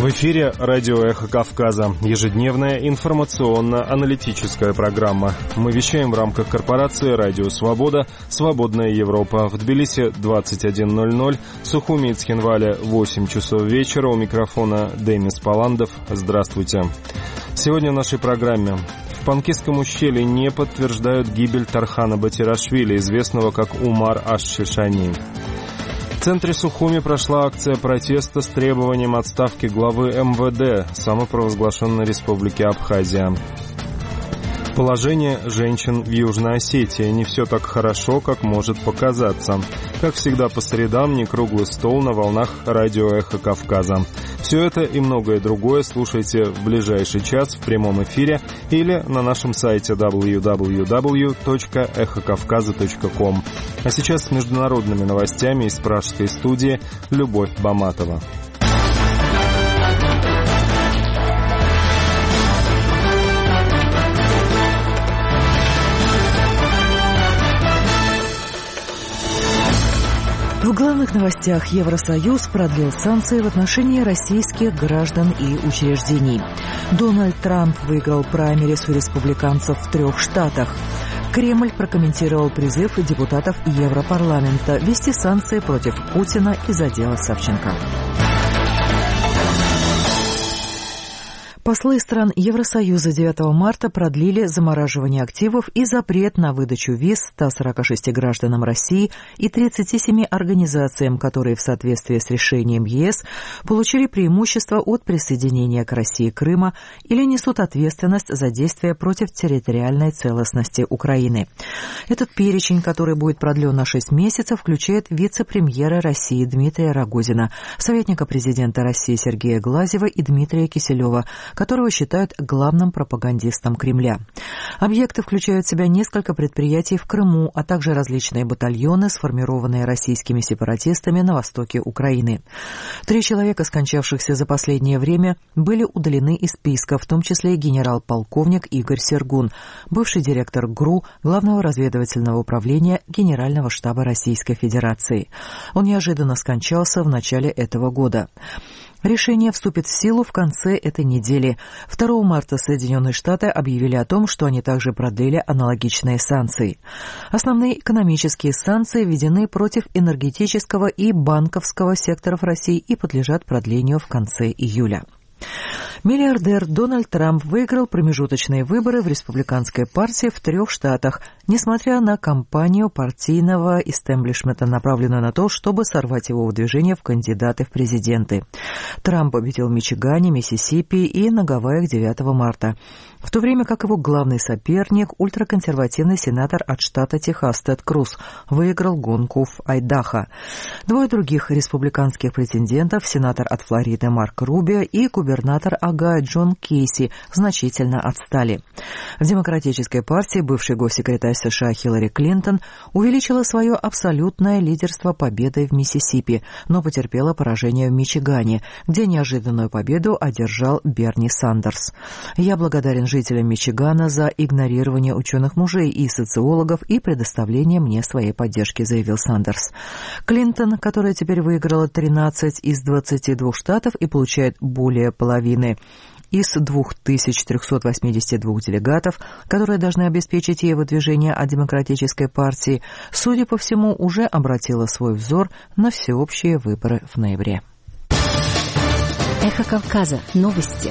В эфире радио «Эхо Кавказа», ежедневная информационно-аналитическая программа. Мы вещаем в рамках корпорации «Радио Свобода», «Свободная Европа». В Тбилиси 21:00, Сухуми и Цхинвале 8 часов вечера. У микрофона Демис Паландов. Здравствуйте. Сегодня в нашей программе. В Панкисском ущелье не подтверждают гибель Тархана Батирашвили, известного как Умар аш-Шишани. В центре Сухуми прошла акция протеста с требованием отставки главы МВД самопровозглашенной республики Абхазия. Положение женщин в Южной Осетии. Не все так хорошо, как может показаться. Как всегда по средам, не круглый стол на волнах радио «Эхо Кавказа». Все это и многое другое слушайте в ближайший час в прямом эфире или на нашем сайте www.эхокавказа.ком. А сейчас с международными новостями из пражской студии Любовь Баматова. В главных новостях: Евросоюз продлил санкции в отношении российских граждан и учреждений. Дональд Трамп выиграл праймериз у республиканцев в 3 штатах. Кремль прокомментировал призыв депутатов Европарламента ввести санкции против Путина из-за дела Савченко. Послы стран Евросоюза 9 марта продлили замораживание активов и запрет на выдачу виз 146 гражданам России и 37 организациям, которые в соответствии с решением ЕС получили преимущество от присоединения к России Крыма или несут ответственность за действия против территориальной целостности Украины. Этот перечень, который будет продлен на 6 месяцев, включает вице-премьера России Дмитрия Рогозина, советника президента России Сергея Глазьева и Дмитрия Киселева, которого считают главным пропагандистом Кремля. Объекты включают в себя несколько предприятий в Крыму, а также различные батальоны, сформированные российскими сепаратистами на востоке Украины. 3 человека, скончавшихся за последнее время, были удалены из списка, в том числе и генерал-полковник Игорь Сергун, бывший директор ГРУ, Главного разведывательного управления Генерального штаба Российской Федерации. Он неожиданно скончался в начале этого года. Решение вступит в силу в конце этой недели. 2 марта Соединенные Штаты объявили о том, что они также продлили аналогичные санкции. Основные экономические санкции введены против энергетического и банковского секторов России и подлежат продлению в конце июля. Миллиардер Дональд Трамп выиграл промежуточные выборы в республиканской партии в 3 штатах, несмотря на кампанию партийного истеблишмента, направленную на то, чтобы сорвать его выдвижение в кандидаты в президенты. Трамп победил в Мичигане, Миссисипи и на Гавайях 9 марта, в то время как его главный соперник, ультраконсервативный сенатор от штата Техас Тед Круз, выиграл гонку в Айдахо. 2 других республиканских претендентов, сенатор от Флориды Марк Рубио и губернатор Огайо Джон Кейси, значительно отстали. В Демократической партии бывший госсекретарь США Хиллари Клинтон увеличила свое абсолютное лидерство победой в Миссисипи, но потерпела поражение в Мичигане, где неожиданную победу одержал Берни Сандерс. «Я благодарен жителям Мичигана за игнорирование ученых-мужей и социологов и предоставление мне своей поддержки», заявил Сандерс. Клинтон, которая теперь выиграла 13 из 22 штатов и получает более половины из 2382 делегатов, которые должны обеспечить ей выдвижение от Демократической партии, судя по всему, уже обратила свой взор на всеобщие выборы в ноябре. Эхо Кавказа. Новости.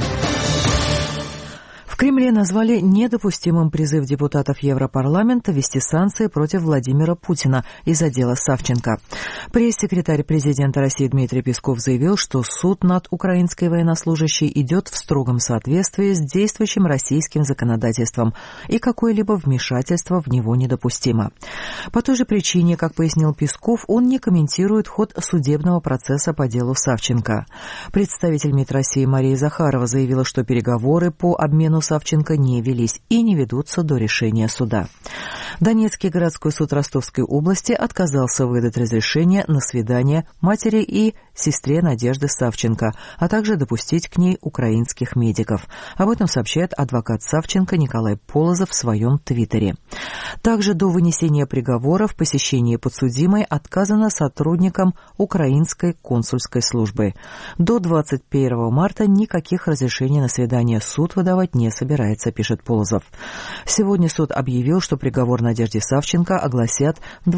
В Кремле назвали недопустимым призыв депутатов Европарламента ввести санкции против Владимира Путина из-за дела Савченко. Пресс-секретарь президента России Дмитрий Песков заявил, что суд над украинской военнослужащей идет в строгом соответствии с действующим российским законодательством, и какое-либо вмешательство в него недопустимо. По той же причине, как пояснил Песков, он не комментирует ход судебного процесса по делу Савченко. Представитель МИД России Мария Захарова заявила, что переговоры по обмену Савченко не велись и не ведутся до решения суда. Донецкий городской суд Ростовской области отказался выдать разрешение на свидание матери и сестре Надежды Савченко, а также допустить к ней украинских медиков. Об этом сообщает адвокат Савченко Николай Полозов в своем твиттере. Также до вынесения приговора в посещении подсудимой отказано сотрудникам украинской консульской службы. До 21 марта никаких разрешений на свидание суд выдавать не собирается, пишет Полозов. Сегодня суд объявил, что приговор Надежде Савченко огласят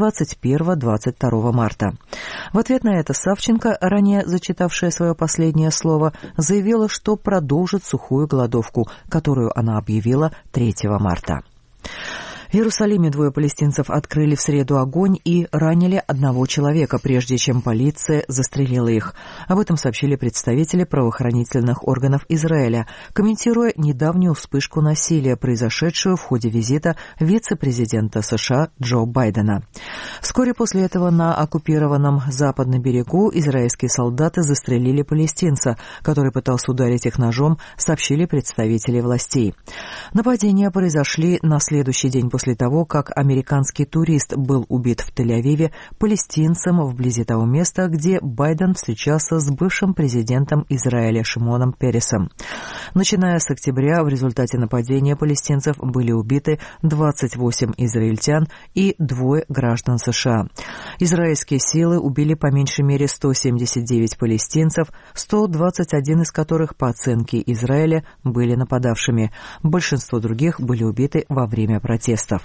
21-22 марта. В ответ на это Савченко, ранее зачитавшая свое последнее слово, заявила, что продолжит сухую голодовку, которую она объявила 3 марта. В Иерусалиме 2 палестинцев открыли в среду огонь и ранили 1 человека, прежде чем полиция застрелила их. Об этом сообщили представители правоохранительных органов Израиля, комментируя недавнюю вспышку насилия, произошедшую в ходе визита вице-президента США Джо Байдена. Вскоре после этого на оккупированном западном берегу израильские солдаты застрелили палестинца, который пытался ударить их ножом, сообщили представители властей. Нападения произошли на следующий день после того, как американский турист был убит в Тель-Авиве палестинцем вблизи того места, где Байден встречался с бывшим президентом Израиля Шимоном Пересом. Начиная с октября в результате нападения палестинцев были убиты 28 израильтян и 2 граждан США. Израильские силы убили по меньшей мере 179 палестинцев, 121 из которых, по оценке Израиля, были нападавшими. Большинство других были убиты во время протестов.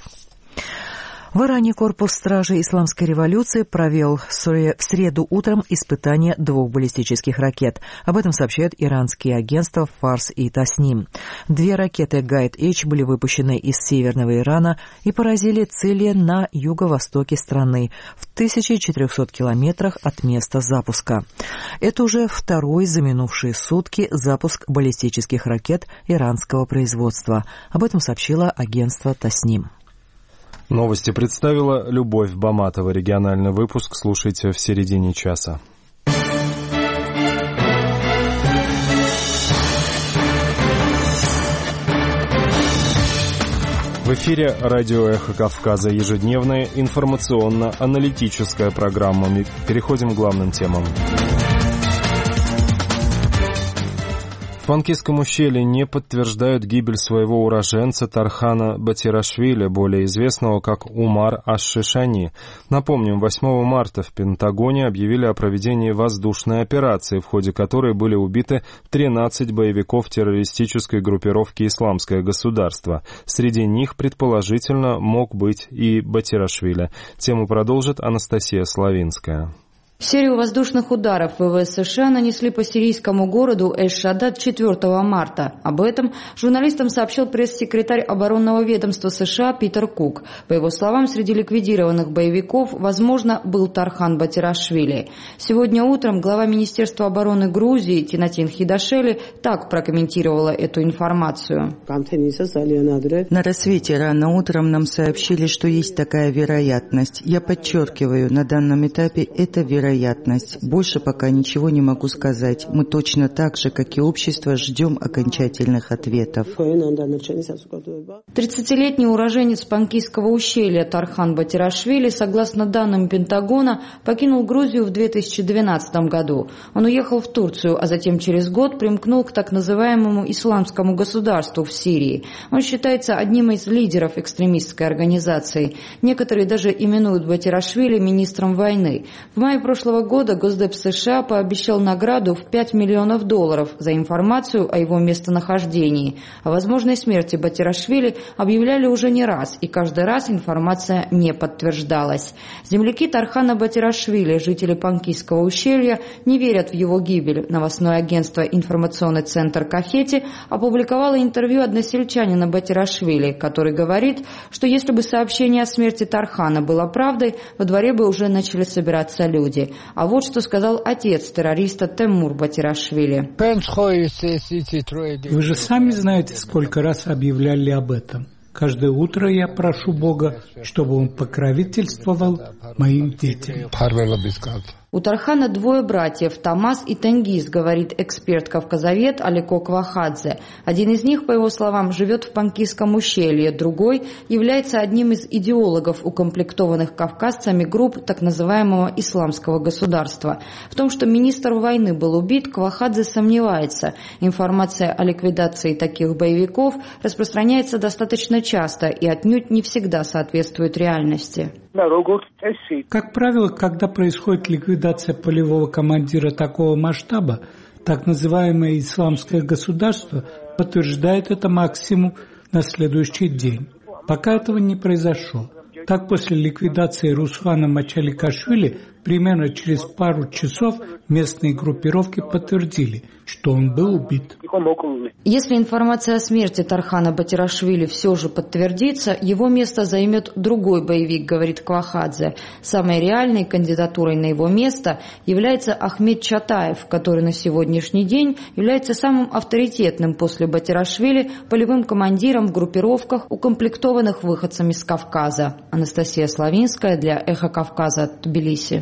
В Иране корпус стражей исламской революции провел в среду утром испытания 2 баллистических ракет. Об этом сообщают иранские агентства «Фарс» и «Тасним». 2 ракеты «Гайд-H» были выпущены из северного Ирана и поразили цели на юго-востоке страны, в 1400 километрах от места запуска. Это уже 2-й за минувшие сутки запуск баллистических ракет иранского производства. Об этом сообщило агентство «Тасним». Новости представила Любовь Баматова. Региональный выпуск слушайте в середине часа. В эфире радио «Эхо Кавказа», ежедневная информационно-аналитическая программа. Мы переходим к главным темам. В Панкисском ущелье не подтверждают гибель своего уроженца Тархана Батирашвили, более известного как Умар Аш-Шишани. Напомним, 8 марта в Пентагоне объявили о проведении воздушной операции, в ходе которой были убиты 13 боевиков террористической группировки «Исламское государство». Среди них, предположительно, мог быть и Батирашвили. Тему продолжит Анастасия Славинская. Серию воздушных ударов ВВС США нанесли по сирийскому городу Эль-Шадад 4 марта. Об этом журналистам сообщил пресс-секретарь оборонного ведомства США Питер Кук. По его словам, среди ликвидированных боевиков, возможно, был Тархан Батирашвили. Сегодня утром глава Министерства обороны Грузии Тинатин Хидашели так прокомментировала эту информацию. На рассвете рано утром нам сообщили, что есть такая вероятность. Я подчеркиваю, на данном этапе это вероятность. Больше пока ничего не могу сказать. Мы точно так же, как и общество, ждем окончательных ответов. 30-летний уроженец Панкисского ущелья Тархан Батирашвили, согласно данным Пентагона, покинул Грузию в 2012 году. Он уехал в Турцию, а затем через год примкнул к так называемому Исламскому государству в Сирии. Он считается одним из лидеров экстремистской организации. Некоторые даже именуют Батирашвили министром войны. В мае прошлого года Госдеп США пообещал награду в $5 миллионов за информацию о его местонахождении. О возможной смерти Батирашвили объявляли уже не раз, и каждый раз информация не подтверждалась. Земляки Тархана Батирашвили, жители Панкисского ущелья, не верят в его гибель. Новостное агентство «Информационный центр Кахети» опубликовало интервью односельчанина Батирашвили, который говорит, что если бы сообщение о смерти Тархана было правдой, во дворе бы уже начали собираться люди. А вот что сказал отец террориста Темур Батирашвили. Вы же сами знаете, сколько раз объявляли об этом. Каждое утро я прошу Бога, чтобы Он покровительствовал моим детям. У Тархана двое братьев, Тамас и Тенгиз, говорит эксперт-кавказовед Алико Квахадзе. Один из них, по его словам, живет в Панкийском ущелье, другой является одним из идеологов укомплектованных кавказцами групп так называемого исламского государства. В том, что министр войны был убит, Квахадзе сомневается. Информация о ликвидации таких боевиков распространяется достаточно часто и отнюдь не всегда соответствует реальности. Как правило, когда происходит ликвидация полевого командира такого масштаба, так называемое исламское государство подтверждает это максимум на следующий день. Пока этого не произошло. Так, после ликвидации Руслана Мачаликашвили, примерно через пару часов местные группировки подтвердили, что он был убит. Если информация о смерти Тархана Батирашвили все же подтвердится, его место займет другой боевик, говорит Квахадзе. Самой реальной кандидатурой на его место является Ахмед Чатаев, который на сегодняшний день является самым авторитетным после Батирашвили полевым командиром в группировках, укомплектованных выходцами с Кавказа. Анастасия Славинская для «Эхо Кавказа», Тбилиси.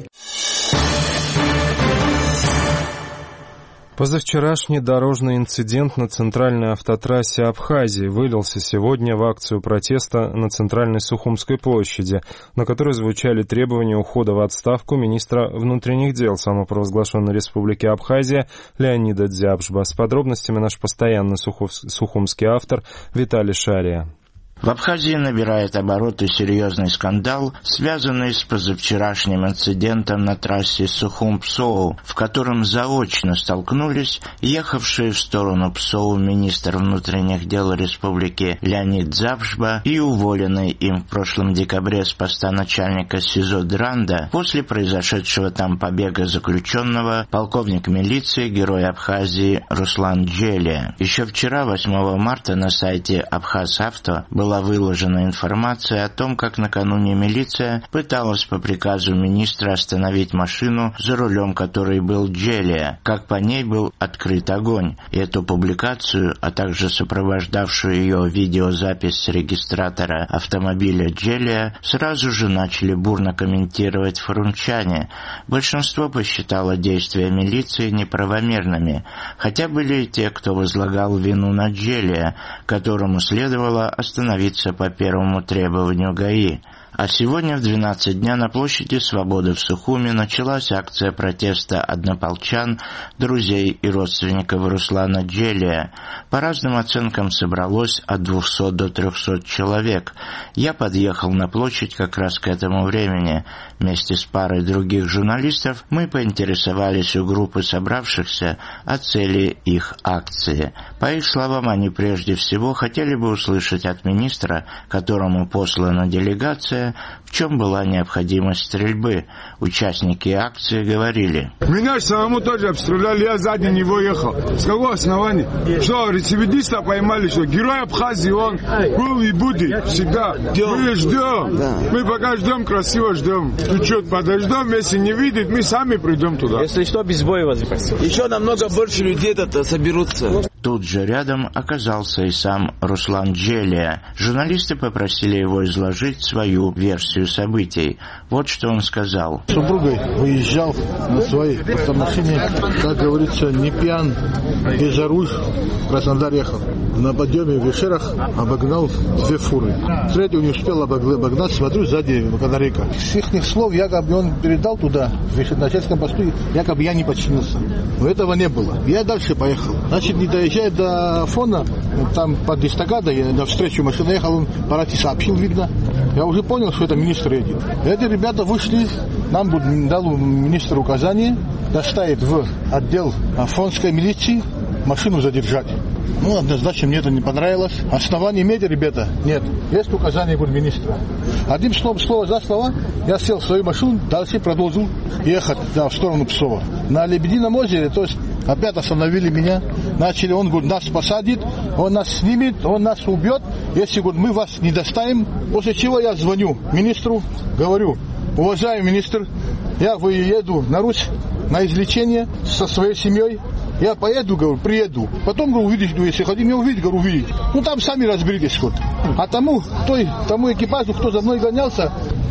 Позавчерашний дорожный инцидент на центральной автотрассе Абхазии вылился сегодня в акцию протеста на центральной Сухумской площади, на которой звучали требования ухода в отставку министра внутренних дел самопровозглашенной республики Абхазия Леонида Дзябжба. С подробностями наш постоянный сухумский автор Виталий Шария. В Абхазии набирает обороты серьезный скандал, связанный с позавчерашним инцидентом на трассе Сухум-Псоу, в котором заочно столкнулись ехавшие в сторону Псоу министр внутренних дел республики Леонид Дзябжба и уволенный им в прошлом декабре с поста начальника СИЗО Дранда после произошедшего там побега заключенного полковник милиции, герой Абхазии Руслан Джелия. Еще вчера, 8 марта, на сайте Абхаз-Авто была выложена информация о том, как накануне милиция пыталась по приказу министра остановить машину, за рулем которой был Джелия, как по ней был открыт огонь. И эту публикацию, а также сопровождавшую ее видеозапись с регистратора автомобиля Джелия, сразу же начали бурно комментировать форумчане. Большинство посчитало действия милиции неправомерными, хотя были и те, кто возлагал вину на Джелия, которому следовало остановиться по первому требованию ГАИ. А сегодня в 12 дня на площади Свободы в Сухуми началась акция протеста однополчан, друзей и родственников Руслана Джелия. По разным оценкам собралось от 200 до 300 человек. Я подъехал на площадь как раз к этому времени. Вместе с парой других журналистов мы поинтересовались у группы собравшихся о цели их акции. По их словам, они прежде всего хотели бы услышать от министра, которому послана делегация, в чем была необходимость стрельбы. Участники акции говорили: меня самому тоже обстреляли, я сзади него ехал. С какого основания? Что, рецидивиста поймали, что герой Абхазии он был и будет всегда. Мы ждем, мы пока ждем, красиво ждем. Чуть-чуть подождем, если не видит, мы сами придем туда. Если что, без боя возвращаться. Еще намного больше людей соберутся. Тут же рядом оказался и сам Руслан Джелия. Журналисты попросили его изложить свою версию событий. Вот что он сказал. С супругой выезжал на своей автомашине, как говорится, не пьян, держа руль, в Краснодар ехал. На подъеме в Вешерах обогнал две фуры. Третью не успел обогнать, смотрю, сзади батарейка. С их слов, якобы он передал туда, на чешском посту, якобы я не подчинился. Но этого не было. Я дальше поехал. Значит, не доезжая до фона, там под эстакадой, навстречу машина ехал, он по рации сообщил, видно. Я уже понял, что это министр едет. Эти ребята вышли, нам дал министр указание доставить в отдел фонской милиции, машину задержать. Ну, однозначно мне это не понравилось. Оснований иметь, ребята, нет. Есть указание министра. Одним словом, слово за слово, я сел в свою машину, дальше продолжил ехать в сторону Псова. На Лебедином озере, то есть опять остановили меня. Начали, он говорит, нас посадит, он нас снимет, он нас убьет, если, говорит, мы вас не доставим. После чего я звоню министру, говорю: уважаемый министр, я еду на Русь на излечение со своей семьей. Я поеду, говорю, приеду. Потом, говорю, увидишь, если хотите меня увидеть, говорю, увидеть. Ну, там сами разберитесь, вот. А тому экипажу, кто за мной гонялся,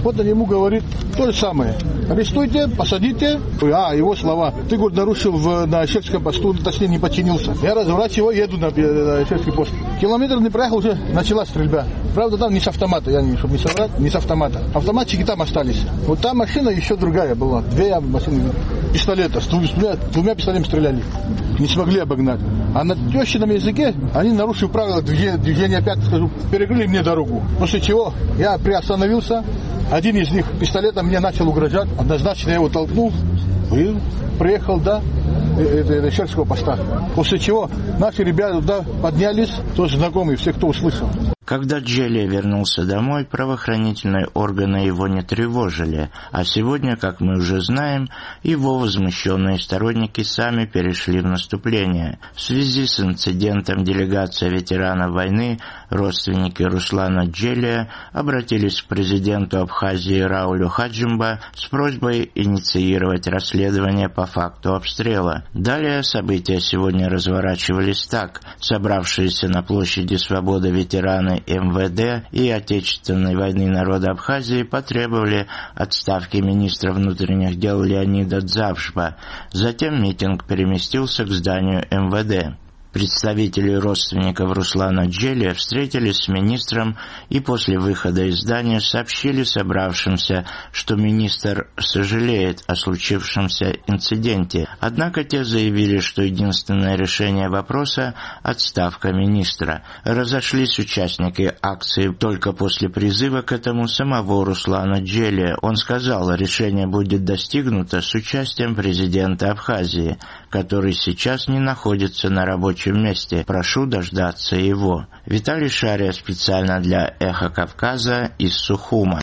Вот он ему говорит то же самое. Арестуйте, посадите. Его слова. Ты, говорит, нарушил на Щекском посту, точнее не подчинился. Я разворачиваю, еду на Щекский пост. Километр не проехал, уже началась стрельба. Правда, там не с автомата, чтобы не соврать, не с автомата. Автоматчики там остались. Вот там машина еще другая была. Две машины пистолета. С двумя пистолетами стреляли. Не смогли обогнать. А на тещином языке они, нарушив правила движения, опять скажу, перекрыли мне дорогу. После чего я приостановился. Один из них пистолетом мне начал угрожать. Однозначно я его толкнул и приехал до Щекского поста. После чего наши ребята туда поднялись, тоже знакомые, все, кто услышал. Когда Джелия вернулся домой, правоохранительные органы его не тревожили, а сегодня, как мы уже знаем, его возмущенные сторонники сами перешли в наступление. В связи с инцидентом делегация ветеранов войны, родственники Руслана Джелия, обратились к президенту Абхазии Раулю Хаджимба с просьбой инициировать расследование по факту обстрела. Далее события сегодня разворачивались так. Собравшиеся на площади Свободы ветераны МВД и Отечественной войны народа Абхазии потребовали отставки министра внутренних дел Леонида Дзавшба. Затем митинг переместился к зданию МВД. Представители родственников Руслана Джелия встретились с министром и после выхода из здания сообщили собравшимся, что министр сожалеет о случившемся инциденте. Однако те заявили, что единственное решение вопроса – отставка министра. Разошлись участники акции только после призыва к этому самого Руслана Джелия. Он сказал, решение будет достигнуто с участием президента Абхазии, который сейчас не находится на рабочем месте. Прошу дождаться его. Виталий Шария специально для «Эхо Кавказа» из Сухума.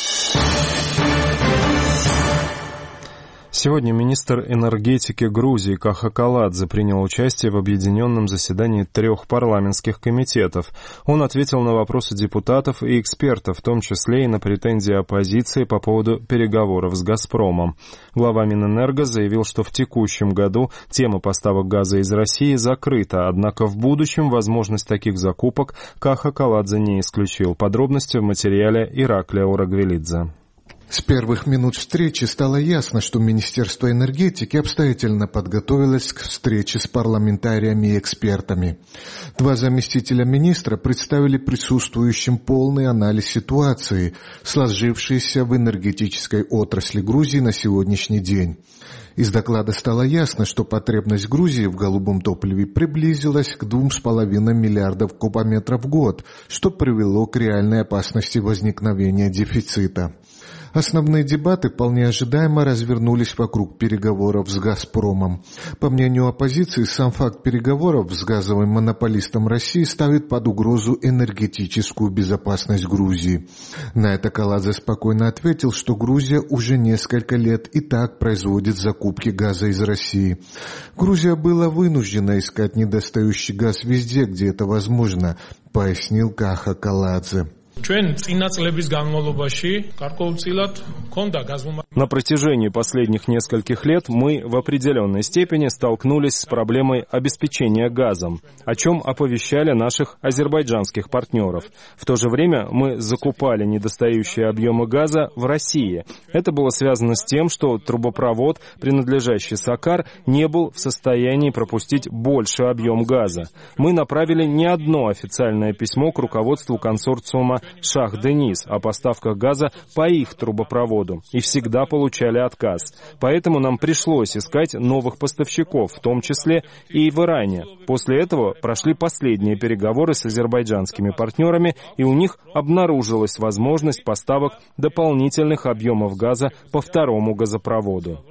Сегодня министр энергетики Грузии Каха Каладзе принял участие в объединенном заседании 3 парламентских комитетов. Он ответил на вопросы депутатов и экспертов, в том числе и на претензии оппозиции по поводу переговоров с «Газпромом». Глава Минэнерго заявил, что в текущем году тема поставок газа из России закрыта, однако в будущем возможность таких закупок Каха Каладзе не исключил. Подробности в материале Ираклия Урагвелидзе. С первых минут встречи стало ясно, что Министерство энергетики обстоятельно подготовилось к встрече с парламентариями и экспертами. 2 заместителя министра представили присутствующим полный анализ ситуации, сложившейся в энергетической отрасли Грузии на сегодняшний день. Из доклада стало ясно, что потребность Грузии в голубом топливе приблизилась к 2,5 миллиардов кубометров в год, что привело к реальной опасности возникновения дефицита. Основные дебаты вполне ожидаемо развернулись вокруг переговоров с «Газпромом». По мнению оппозиции, сам факт переговоров с газовым монополистом России ставит под угрозу энергетическую безопасность Грузии. На это Каладзе спокойно ответил, что Грузия уже несколько лет и так производит закупки газа из России. Грузия была вынуждена искать недостающий газ везде, где это возможно, пояснил Каха Каладзе. На протяжении последних нескольких лет мы в определенной степени столкнулись с проблемой обеспечения газом, о чем оповещали наших азербайджанских партнеров. В то же время мы закупали недостающие объемы газа в России. Это было связано с тем, что трубопровод, принадлежащий Сакар, не был в состоянии пропустить больший объем газа. Мы направили не одно официальное письмо к руководству консорциума Шах-Денис о поставках газа по их трубопроводу и всегда получали отказ. Поэтому нам пришлось искать новых поставщиков, в том числе и в Иране. После этого прошли последние переговоры с азербайджанскими партнерами, и у них обнаружилась возможность поставок дополнительных объемов газа по 2-му газопроводу.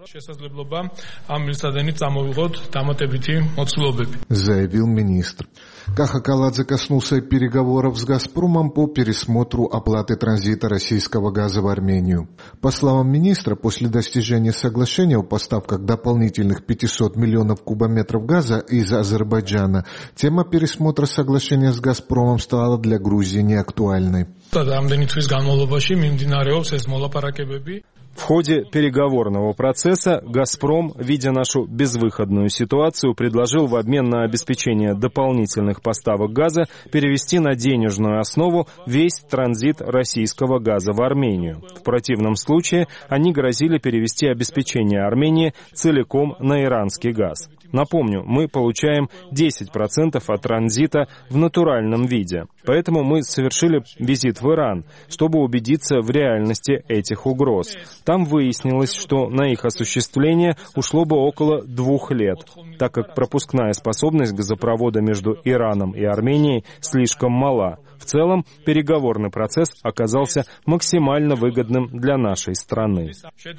Заявил министр. Каха Каладзе коснулся переговоров с «Газпромом» по пересмотру оплаты транзита российского газа в Армению. По словам министра, после достижения соглашения о поставках дополнительных 500 миллионов кубометров газа из Азербайджана, тема пересмотра соглашения с «Газпромом» стала для Грузии неактуальной. В ходе переговорного процесса «Газпром», видя нашу безвыходную ситуацию, предложил в обмен на обеспечение дополнительных поставок газа перевести на денежную основу весь транзит российского газа в Армению. В противном случае они грозили перевести обеспечение Армении целиком на иранский газ. Напомню, мы получаем 10% от транзита в натуральном виде. Поэтому мы совершили визит в Иран, чтобы убедиться в реальности этих угроз. Там выяснилось, что на их осуществление ушло бы около 2 лет, так как пропускная способность газопровода между Ираном и Арменией слишком мала. В целом, переговорный процесс оказался максимально выгодным для нашей страны.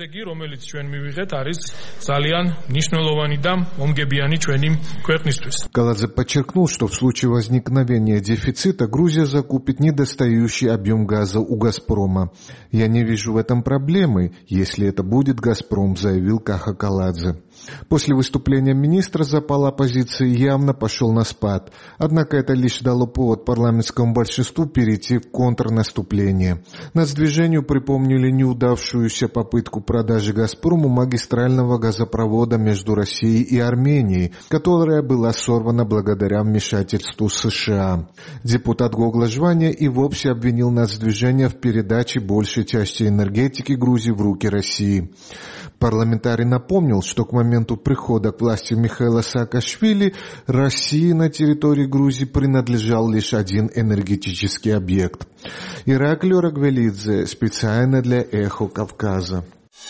Каладзе подчеркнул, что в случае возникновения дефицита Грузия закупит недостающий объем газа у «Газпрома». «Я не вижу в этом проблемы, если это будет «Газпром», заявил Каха Каладзе. После выступления министра запал оппозиции явно пошел на спад. Однако это лишь дало повод парламентскому большинству перейти в контрнаступление. Нацдвижению припомнили неудавшуюся попытку продажи «Газпрому» магистрального газопровода между Россией и Арменией, которая была сорвана благодаря вмешательству США. Депутат Гогла Жваня и вовсе обвинил Нацдвижение в передаче большей части энергетики Грузии в руки России. Парламентарий напомнил, что к моменту прихода к власти Михаила Саакашвили России на территории Грузии принадлежал лишь один энергетический объект. Ираклий Рагвелидзе специально для «Эхо Кавказа».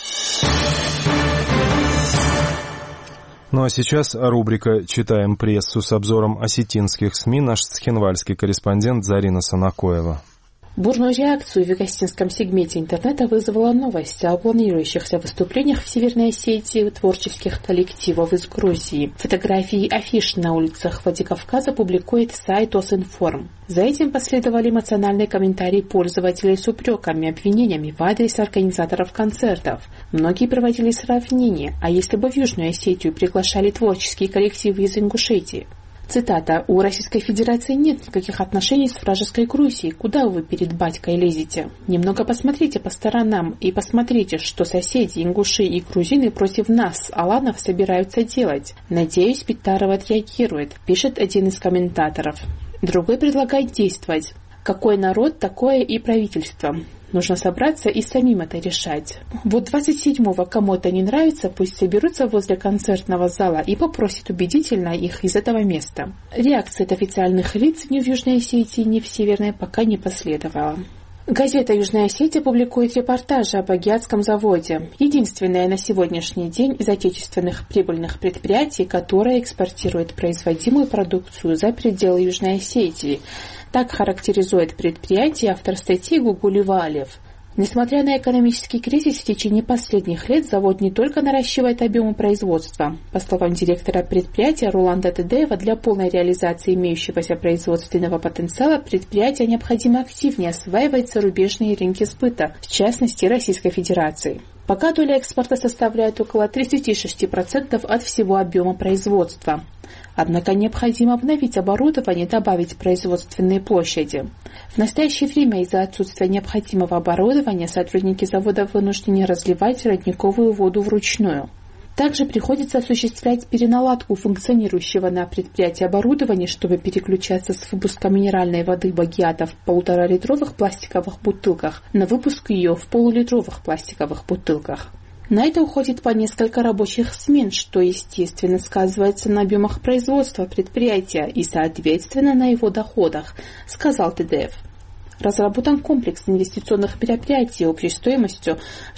Ну а сейчас рубрика «Читаем прессу» с обзором осетинских СМИ. Наш цхинвальский корреспондент Зарина Санакоева. Бурную реакцию в вегостинском сегменте интернета вызвала новость о планирующихся выступлениях в Северной Осетии творческих коллективов из Грузии. Фотографии и афиш на улицах Владикавказа публикует сайт Осинформ. За этим последовали эмоциональные комментарии пользователей с упреками, обвинениями в адрес организаторов концертов. Многие проводили сравнение, а если бы в Южную Осетию приглашали творческие коллективы из Ингушетии? Цитата. «У Российской Федерации нет никаких отношений с вражеской Грузией. Куда вы перед батькой лезете? Немного посмотрите по сторонам и посмотрите, что соседи, ингуши и грузины против нас, аланов, собираются делать. Надеюсь, Питаров отреагирует», пишет один из комментаторов. Другой предлагает действовать. Какой народ, такое и правительство. Нужно собраться и самим это решать. Вот 27-го кому это не нравится, пусть соберутся возле концертного зала и попросят убедительно их из этого места. Реакция от официальных лиц ни в Южной Осетии, ни в Северной пока не последовала. Газета «Южная Осетия» публикует репортажи об Агиатском заводе. Единственное на сегодняшний день из отечественных прибыльных предприятий, которое экспортирует производимую продукцию за пределы Южной Осетии. Так характеризует предприятие автор статьи Гугули Валев. Несмотря на экономический кризис, в течение последних лет завод не только наращивает объемы производства. По словам директора предприятия Роланда Тедеева, для полной реализации имеющегося производственного потенциала предприятие необходимо активнее осваивать зарубежные рынки сбыта, в частности Российской Федерации. Пока доля экспорта составляет около 36% от всего объема производства. Однако необходимо обновить оборудование и добавить производственные площади. В настоящее время из-за отсутствия необходимого оборудования сотрудники завода вынуждены разливать родниковую воду вручную. Также приходится осуществлять переналадку функционирующего на предприятии оборудования, чтобы переключаться с выпуска минеральной воды Багиата в 1,5-литровых пластиковых бутылках на выпуск ее в полулитровых пластиковых бутылках. На это уходит по несколько рабочих смен, что, естественно, сказывается на объемах производства предприятия и, соответственно, на его доходах, сказал Тедеев. Разработан комплекс инвестиционных мероприятий общей стоимостью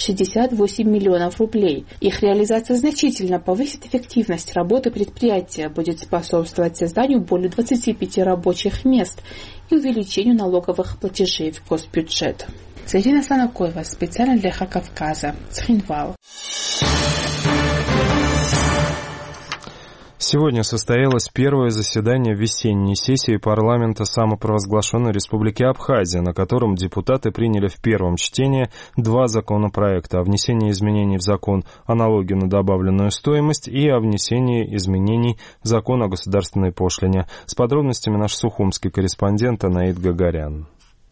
68 миллионов рублей. Их реализация значительно повысит эффективность работы предприятия, будет способствовать созданию более 25 рабочих мест и увеличению налоговых платежей в госбюджет. Зарина Санакоева, специально для «Эхо Кавказа», Цхинвал. Сегодня состоялось первое заседание весенней сессии парламента самопровозглашенной Республики Абхазия, на котором депутаты приняли в первом чтении 2 законопроекта о внесении изменений в закон о налоге на добавленную стоимость и о внесении изменений в закон о государственной пошлине. С подробностями наш сухумский корреспондент Анаид Гагарян.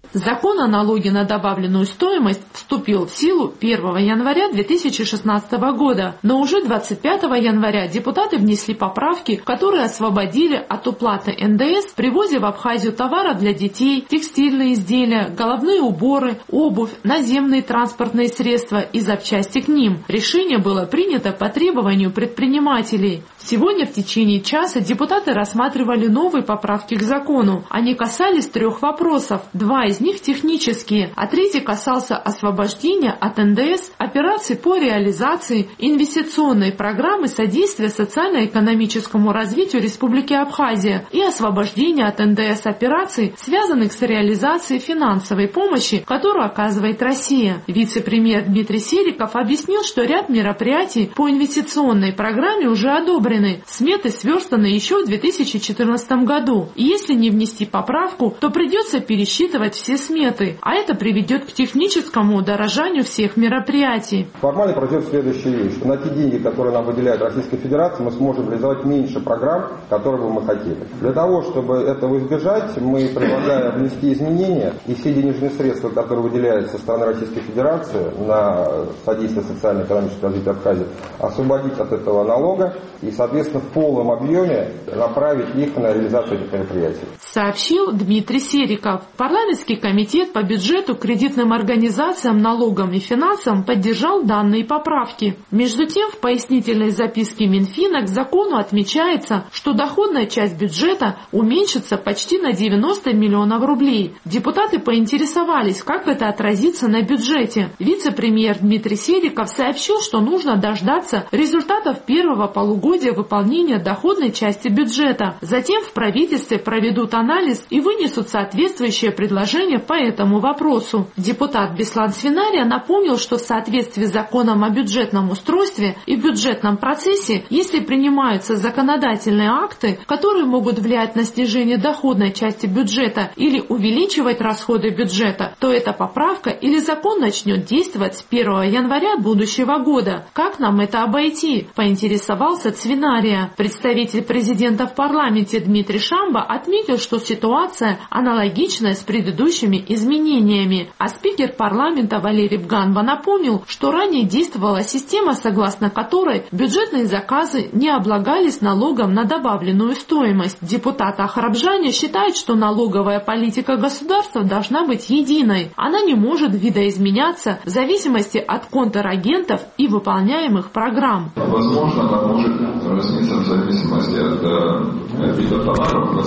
Закон о налоге на добавленную стоимость вступил в силу 1 января 2016 года, но уже 25 января депутаты внесли поправки, которые освободили от уплаты НДС при ввозе в Абхазию товара для детей, текстильные изделия, головные уборы, обувь, наземные транспортные средства и запчасти к ним. Решение было принято по требованию предпринимателей. Сегодня в течение часа депутаты рассматривали новые поправки к закону. Они касались 3 вопросов. 2 из них технические, а 3 касался освобождения от НДС операций по реализации инвестиционной программы содействия социально-экономическому развитию Республики Абхазия и освобождения от НДС операций, связанных с реализацией финансовой помощи, которую оказывает Россия. Вице-премьер Дмитрий Сериков объяснил, что ряд мероприятий по инвестиционной программе уже одобрены. Сметы сверстаны еще в 2014 году. И если не внести поправку, то придется пересчитывать все сметы, а это приведет к техническому удорожанию всех мероприятий. Формально произойдет следующая вещь. На те деньги, которые нам выделяет Российская Федерация, мы сможем реализовать меньше программ, которые бы мы хотели. Для того, чтобы этого избежать, мы предлагаем внести изменения, и все денежные средства, которые выделяются со стороны Российской Федерации на содействие социально-экономическому развитию Абхазии, освободить от этого налога и, соответственно, в полном объеме направить их на реализацию этих мероприятий. Сообщил Дмитрий Сериков. Парламентский комитет по бюджету, кредитным организациям, налогам и финансам поддержал данные поправки. Между тем, в пояснительной записке Минфина к закону отмечается, что доходная часть бюджета уменьшится почти на 90 миллионов рублей. Депутаты поинтересовались, как это отразится на бюджете. Вице-премьер Дмитрий Сериков сообщил, что нужно дождаться результатов первого полугодия выполнения доходной части бюджета. Затем в правительстве проведут анализ и вынесут соответствующее предложение по этому вопросу. Депутат Беслан Свинария напомнил, что в соответствии с законом о бюджетном устройстве и бюджетном процессе, если принимаются законодательные акты, которые могут влиять на снижение доходной части бюджета или увеличивать расходы бюджета, то эта поправка или закон начнет действовать с 1 января будущего года. Как нам это обойти? Поинтересовался Свинария. Представитель президента в парламенте Дмитрий Шамба отметил, что ситуация аналогичная с предыдущими изменениями. А спикер парламента Валерий Бганба напомнил, что ранее действовала система, согласно которой бюджетные заказы не облагались налогом на добавленную стоимость. Депутат Ахрабжаня считает, что налоговая политика государства должна быть единой. Она не может видоизменяться в зависимости от контрагентов и выполняемых программ. Возможно, она может разниться в зависимости от вида товаров,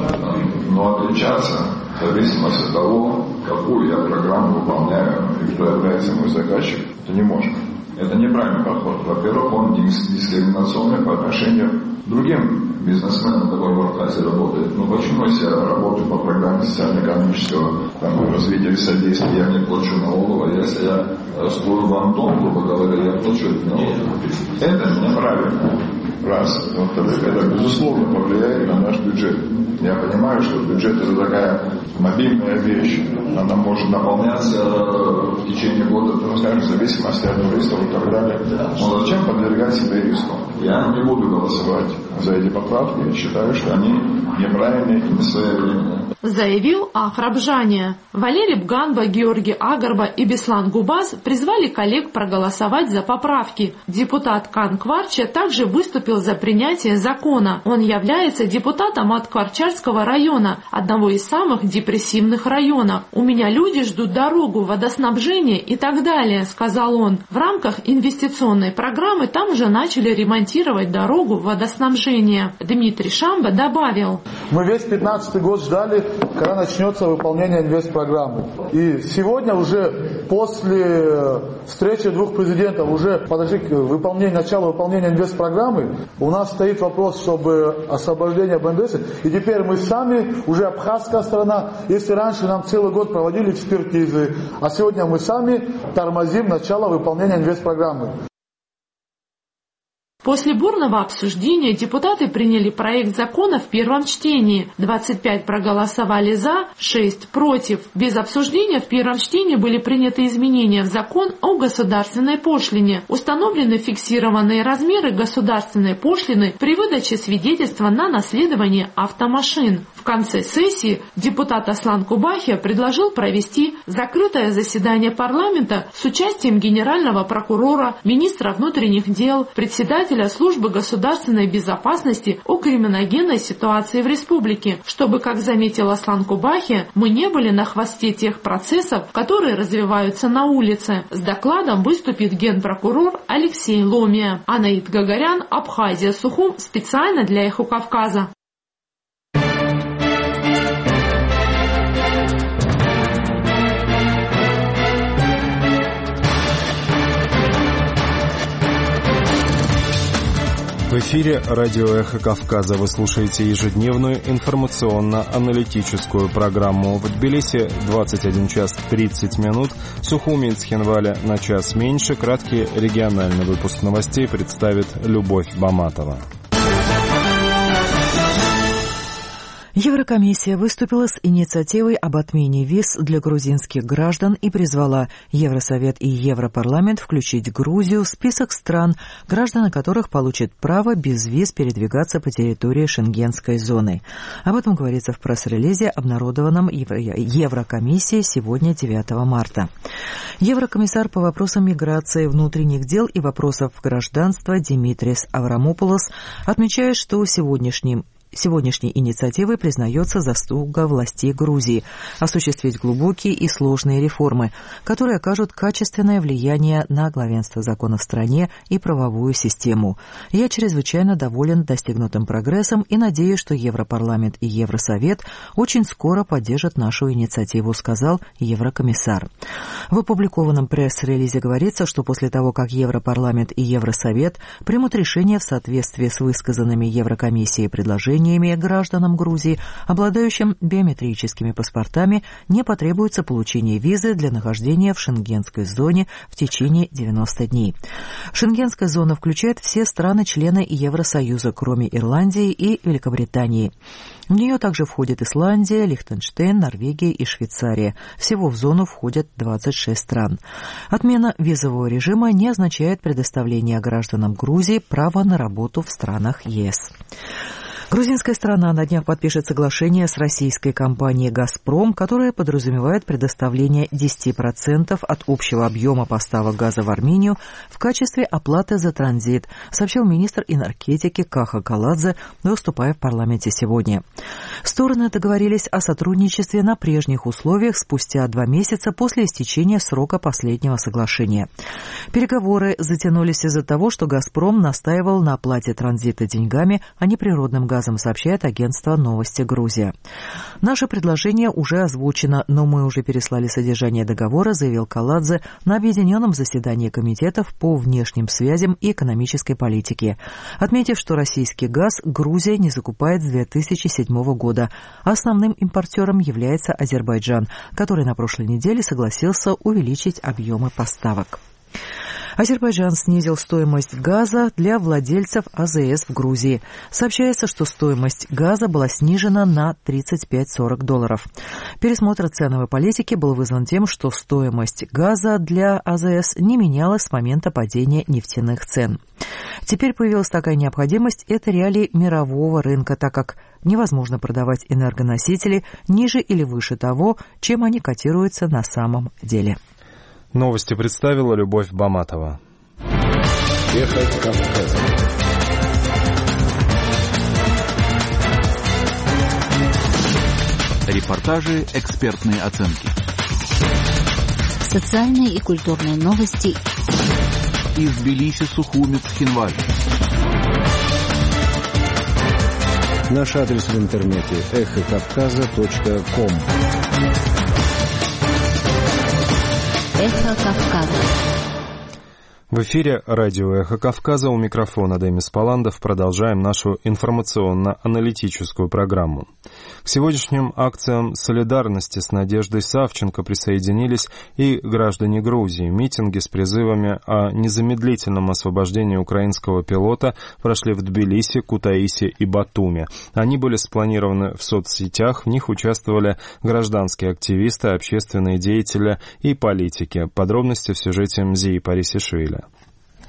но отличаться в зависимости от того, какую я программу выполняю и кто является мой заказчик, это не может. Это неправильный подход. Во-первых, он дискриминационный по отношению к другим бизнесменам, которые в Абхазии работают. Ну почему, если я работаю по программе социально-экономического развития и содействия, я не плачу налогов, а если я строю вам дом, грубо говоря, я плачу налоги. Это неправильно. Раз. Во-вторых, это безусловно повлияет на наш бюджет. Я понимаю, что бюджет это такая мобильная вещь. Она может наполняться в течение года, в зависимости от туристов и так далее. Но зачем подвергать себе риску? Я не буду голосовать за эти поправки. Я считаю, что они неправильные и несвоевременные. Заявил Ахрабжаня. Валерий Бганба, Георгий Агарба и Беслан Губаз призвали коллег проголосовать за поправки. Депутат Кан Кварча также выступил за принятие закона. Он является депутатом от Кварчарского района, одного из самых депрессивных районов. «У меня люди ждут дорогу, водоснабжение и так далее», — сказал он. В рамках инвестиционной программы там уже начали ремонтировать дорогу водоснабжения. Дмитрий Шамба добавил. Мы весь 15-й год ждали, когда начнется выполнение инвестпрограммы. И сегодня уже после встречи двух президентов уже подошли к началу выполнения инвестпрограммы. У нас стоит вопрос, чтобы освобождение об НДС. И теперь мы сами, уже абхазская страна, если раньше нам целый год проводили экспертизы, а сегодня мы сами тормозим начало выполнения инвестпрограммы. После бурного обсуждения депутаты приняли проект закона в первом чтении. 25 проголосовали за, 6 против. Без обсуждения в первом чтении были приняты изменения в закон о государственной пошлине. Установлены фиксированные размеры государственной пошлины при выдаче свидетельства на наследование автомашин. В конце сессии депутат Аслан Кубахия предложил провести закрытое заседание парламента с участием генерального прокурора, министра внутренних дел, председателя службы государственной безопасности о криминогенной ситуации в республике, чтобы, как заметил Аслан Кубахия, мы не были на хвосте тех процессов, которые развиваются на улице. С докладом выступит генпрокурор Алексей Ломия. Анаит Гагарян, Абхазия, Сухум, специально для Эхо Кавказа. В эфире радио «Эхо Кавказа». Вы слушаете ежедневную информационно-аналитическую программу. В Тбилиси 21 час 30 минут, в Сухуми и Цхинвале на час меньше. Краткий региональный выпуск новостей представит Любовь Баматова. Еврокомиссия выступила с инициативой об отмене виз для грузинских граждан и призвала Евросовет и Европарламент включить Грузию в список стран, граждане которых получат право без виз передвигаться по территории Шенгенской зоны. Об этом говорится в пресс-релизе, обнародованном Еврокомиссией сегодня, 9 марта. Еврокомиссар по вопросам миграции, внутренних дел и вопросов гражданства Димитрис Аврамопулос отмечает, что сегодняшней инициативой признается заслуга властей Грузии осуществить глубокие и сложные реформы, которые окажут качественное влияние на главенство закона в стране и правовую систему. Я чрезвычайно доволен достигнутым прогрессом и надеюсь, что Европарламент и Евросовет очень скоро поддержат нашу инициативу, сказал еврокомиссар. В опубликованном пресс-релизе говорится, что после того, как Европарламент и Евросовет примут решение в соответствии с высказанными Еврокомиссией предложениями, гражданам Грузии, обладающим биометрическими паспортами, не потребуется получение визы для нахождения в шенгенской зоне в течение 90 дней. Шенгенская зона включает все страны-члены Евросоюза, кроме Ирландии и Великобритании. В нее также входят Исландия, Лихтенштейн, Норвегия и Швейцария. Всего в зону входят 26 стран. Отмена визового режима не означает предоставление гражданам Грузии права на работу в странах ЕС. Грузинская сторона на днях подпишет соглашение с российской компанией «Газпром», которое подразумевает предоставление 10% от общего объема поставок газа в Армению в качестве оплаты за транзит, сообщил министр энергетики Каха Каладзе, выступая в парламенте сегодня. Стороны договорились о сотрудничестве на прежних условиях спустя 2 месяца после истечения срока последнего соглашения. Переговоры затянулись из-за того, что «Газпром» настаивал на оплате транзита деньгами, а не природным газом, сообщает агентство «Новости Грузия». Наше предложение уже озвучено, но мы уже переслали содержание договора, заявил Каладзе на объединенном заседании комитетов по внешним связям и экономической политике, отметив, что российский газ Грузия не закупает с 2007 года. Основным импортером является Азербайджан, который на прошлой неделе согласился увеличить объемы поставок. Азербайджан снизил стоимость газа для владельцев АЗС в Грузии. Сообщается, что стоимость газа была снижена на $35-40. Пересмотр ценовой политики был вызван тем, что стоимость газа для АЗС не менялась с момента падения нефтяных цен. Теперь появилась такая необходимость, это реалии мирового рынка, так как невозможно продавать энергоносители ниже или выше того, чем они котируются на самом деле. Новости представила Любовь Баматова. Эхо Кавказа. Репортажи, экспертные оценки. Социальные и культурные новости. Из Тбилиси, Сухуми, Цхинвале. Наш адрес в интернете эхокавказа.ком. Эхо Кавказа. В эфире радио «Эхо Кавказа», у микрофона Демис Паландов. Продолжаем нашу информационно-аналитическую программу. К сегодняшним акциям солидарности с Надеждой Савченко присоединились и граждане Грузии. Митинги с призывами о незамедлительном освобождении украинского пилота прошли в Тбилиси, Кутаиси и Батуми. Они были спланированы в соцсетях, в них участвовали гражданские активисты, общественные деятели и политики. Подробности в сюжете Мзии Парисишвили.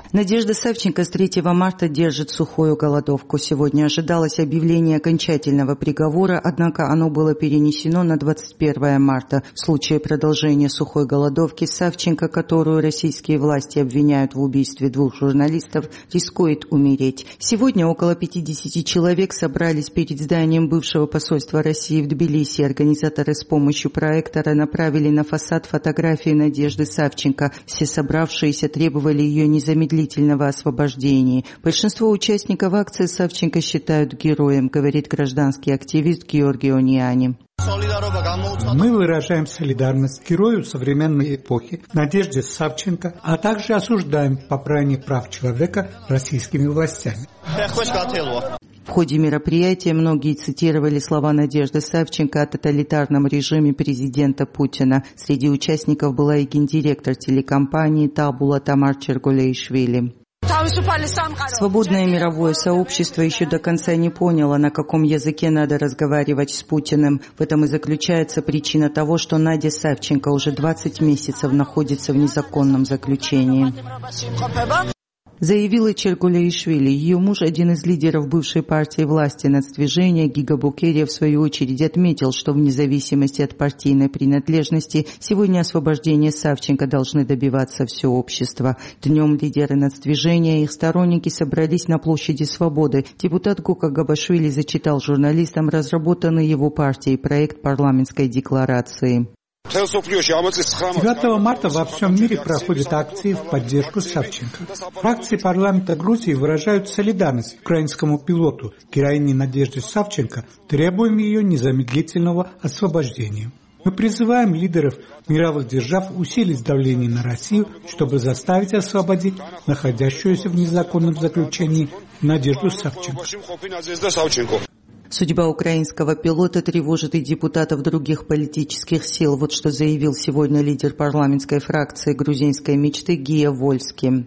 Надежда Савченко с 3 марта держит сухую голодовку. Сегодня ожидалось объявление окончательного приговора, однако оно было перенесено на 21 марта. В случае продолжения сухой голодовки Савченко, которую российские власти обвиняют в убийстве 2 журналистов, рискует умереть. Сегодня около 50 человек собрались перед зданием бывшего посольства России в Тбилиси. Организаторы с помощью проектора направили на фасад фотографии Надежды Савченко. Все собравшиеся требовали ее незамедлительного освобождения. Большинство участников акции Савченко считают героем, говорит гражданский активист Георгий Ониани. Мы выражаем солидарность герою современной эпохи Надежде Савченко, а также осуждаем попрание прав человека российскими властями. В ходе мероприятия многие цитировали слова Надежды Савченко о тоталитарном режиме президента Путина. Среди участников была и гендиректор телекомпании «Табула» Тамар Чергулейшвили. Свободное мировое сообщество еще до конца не поняло, на каком языке надо разговаривать с Путиным. В этом и заключается причина того, что Надя Савченко уже 20 месяцев находится в незаконном заключении. Заявила Чергулейшвили. Ее муж, один из лидеров бывшей партии власти нацдвижения, Гига Букерия, в свою очередь отметил, что вне зависимости от партийной принадлежности сегодня освобождения Савченко должны добиваться все общество. Днем лидеры нацдвижения и их сторонники собрались на площади Свободы. Депутат Гука Габашвили зачитал журналистам разработанный его партией проект парламентской декларации. 9 марта во всем мире проходят акции в поддержку Савченко. Фракции парламента Грузии выражают солидарность украинскому пилоту, героине Надежде Савченко, требуем ее незамедлительного освобождения. Мы призываем лидеров мировых держав усилить давление на Россию, чтобы заставить освободить находящуюся в незаконном заключении Надежду Савченко. Судьба украинского пилота тревожит и депутатов других политических сил. Вот что заявил сегодня лидер парламентской фракции грузинской мечты Гия Вольски.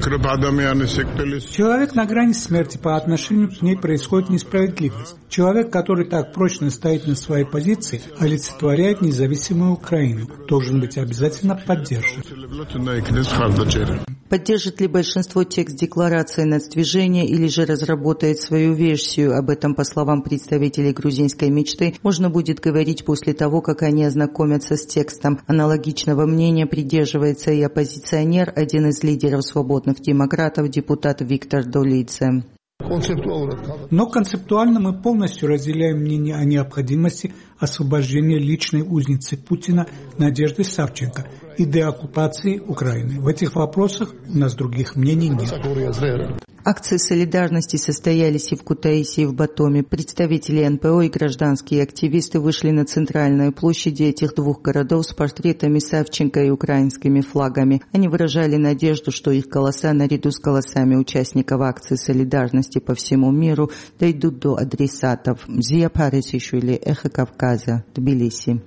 Человек на грани смерти, по отношению к ней происходит несправедливость. Человек, который так прочно стоит на своей позиции, олицетворяет независимую Украину, должен быть обязательно поддержан. Поддержит ли большинство текст декларации нацдвижения или же разработает свою версию? Об этом, по словам представителей грузинской мечты, можно будет говорить после того, как они ознакомятся с текстом. Аналогичного мнения придерживается и оппозиционер, один из лидеров свободных демократов, депутат Виктор Долидзе. Но концептуально мы полностью разделяем мнение о необходимости освобождения личной узницы Путина Надежды Савченко и деоккупации Украины. В этих вопросах у нас других мнений нет. Акции солидарности состоялись и в Кутаиси, и в Батуми. Представители НПО и гражданские активисты вышли на центральные площади этих 2 городов с портретами Савченко и украинскими флагами. Они выражали надежду, что их голоса, наряду с голосами участников акции солидарности по всему миру, дойдут до адресатов. Зия Парисишвили, Эхо Кавказа, Тбилиси.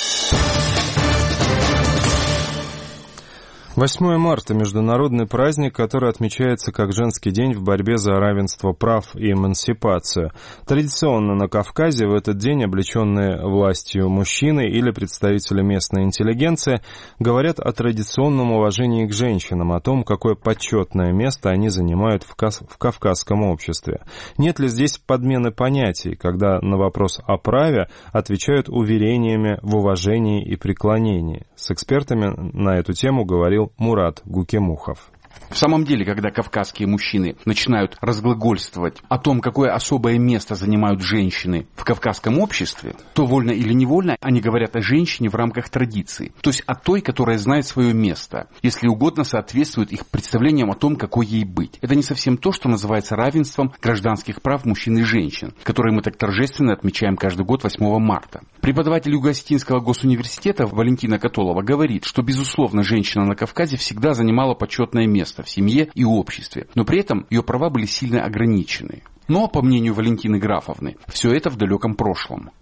8 марта – международный праздник, который отмечается как женский день в борьбе за равенство прав и эмансипацию. Традиционно на Кавказе в этот день облеченные властью мужчины или представители местной интеллигенции говорят о традиционном уважении к женщинам, о том, какое почетное место они занимают в кавказском обществе. Нет ли здесь подмены понятий, когда на вопрос о праве отвечают уверениями в уважении и преклонении? С экспертами на эту тему говорил Мурат Гукемухов. В самом деле, когда кавказские мужчины начинают разглагольствовать о том, какое особое место занимают женщины в кавказском обществе, то вольно или невольно они говорят о женщине в рамках традиции, то есть о той, которая знает свое место, если угодно соответствует их представлениям о том, какой ей быть. Это не совсем то, что называется равенством гражданских прав мужчин и женщин, которые мы так торжественно отмечаем каждый год 8 марта. Преподаватель Юго-Осетинского госуниверситета Валентина Католова говорит, что, безусловно, женщина на Кавказе всегда занимала почетное место в семье и обществе, но при этом ее права были сильно ограничены. Но, по мнению Валентины Графовны, все это в далеком прошлом.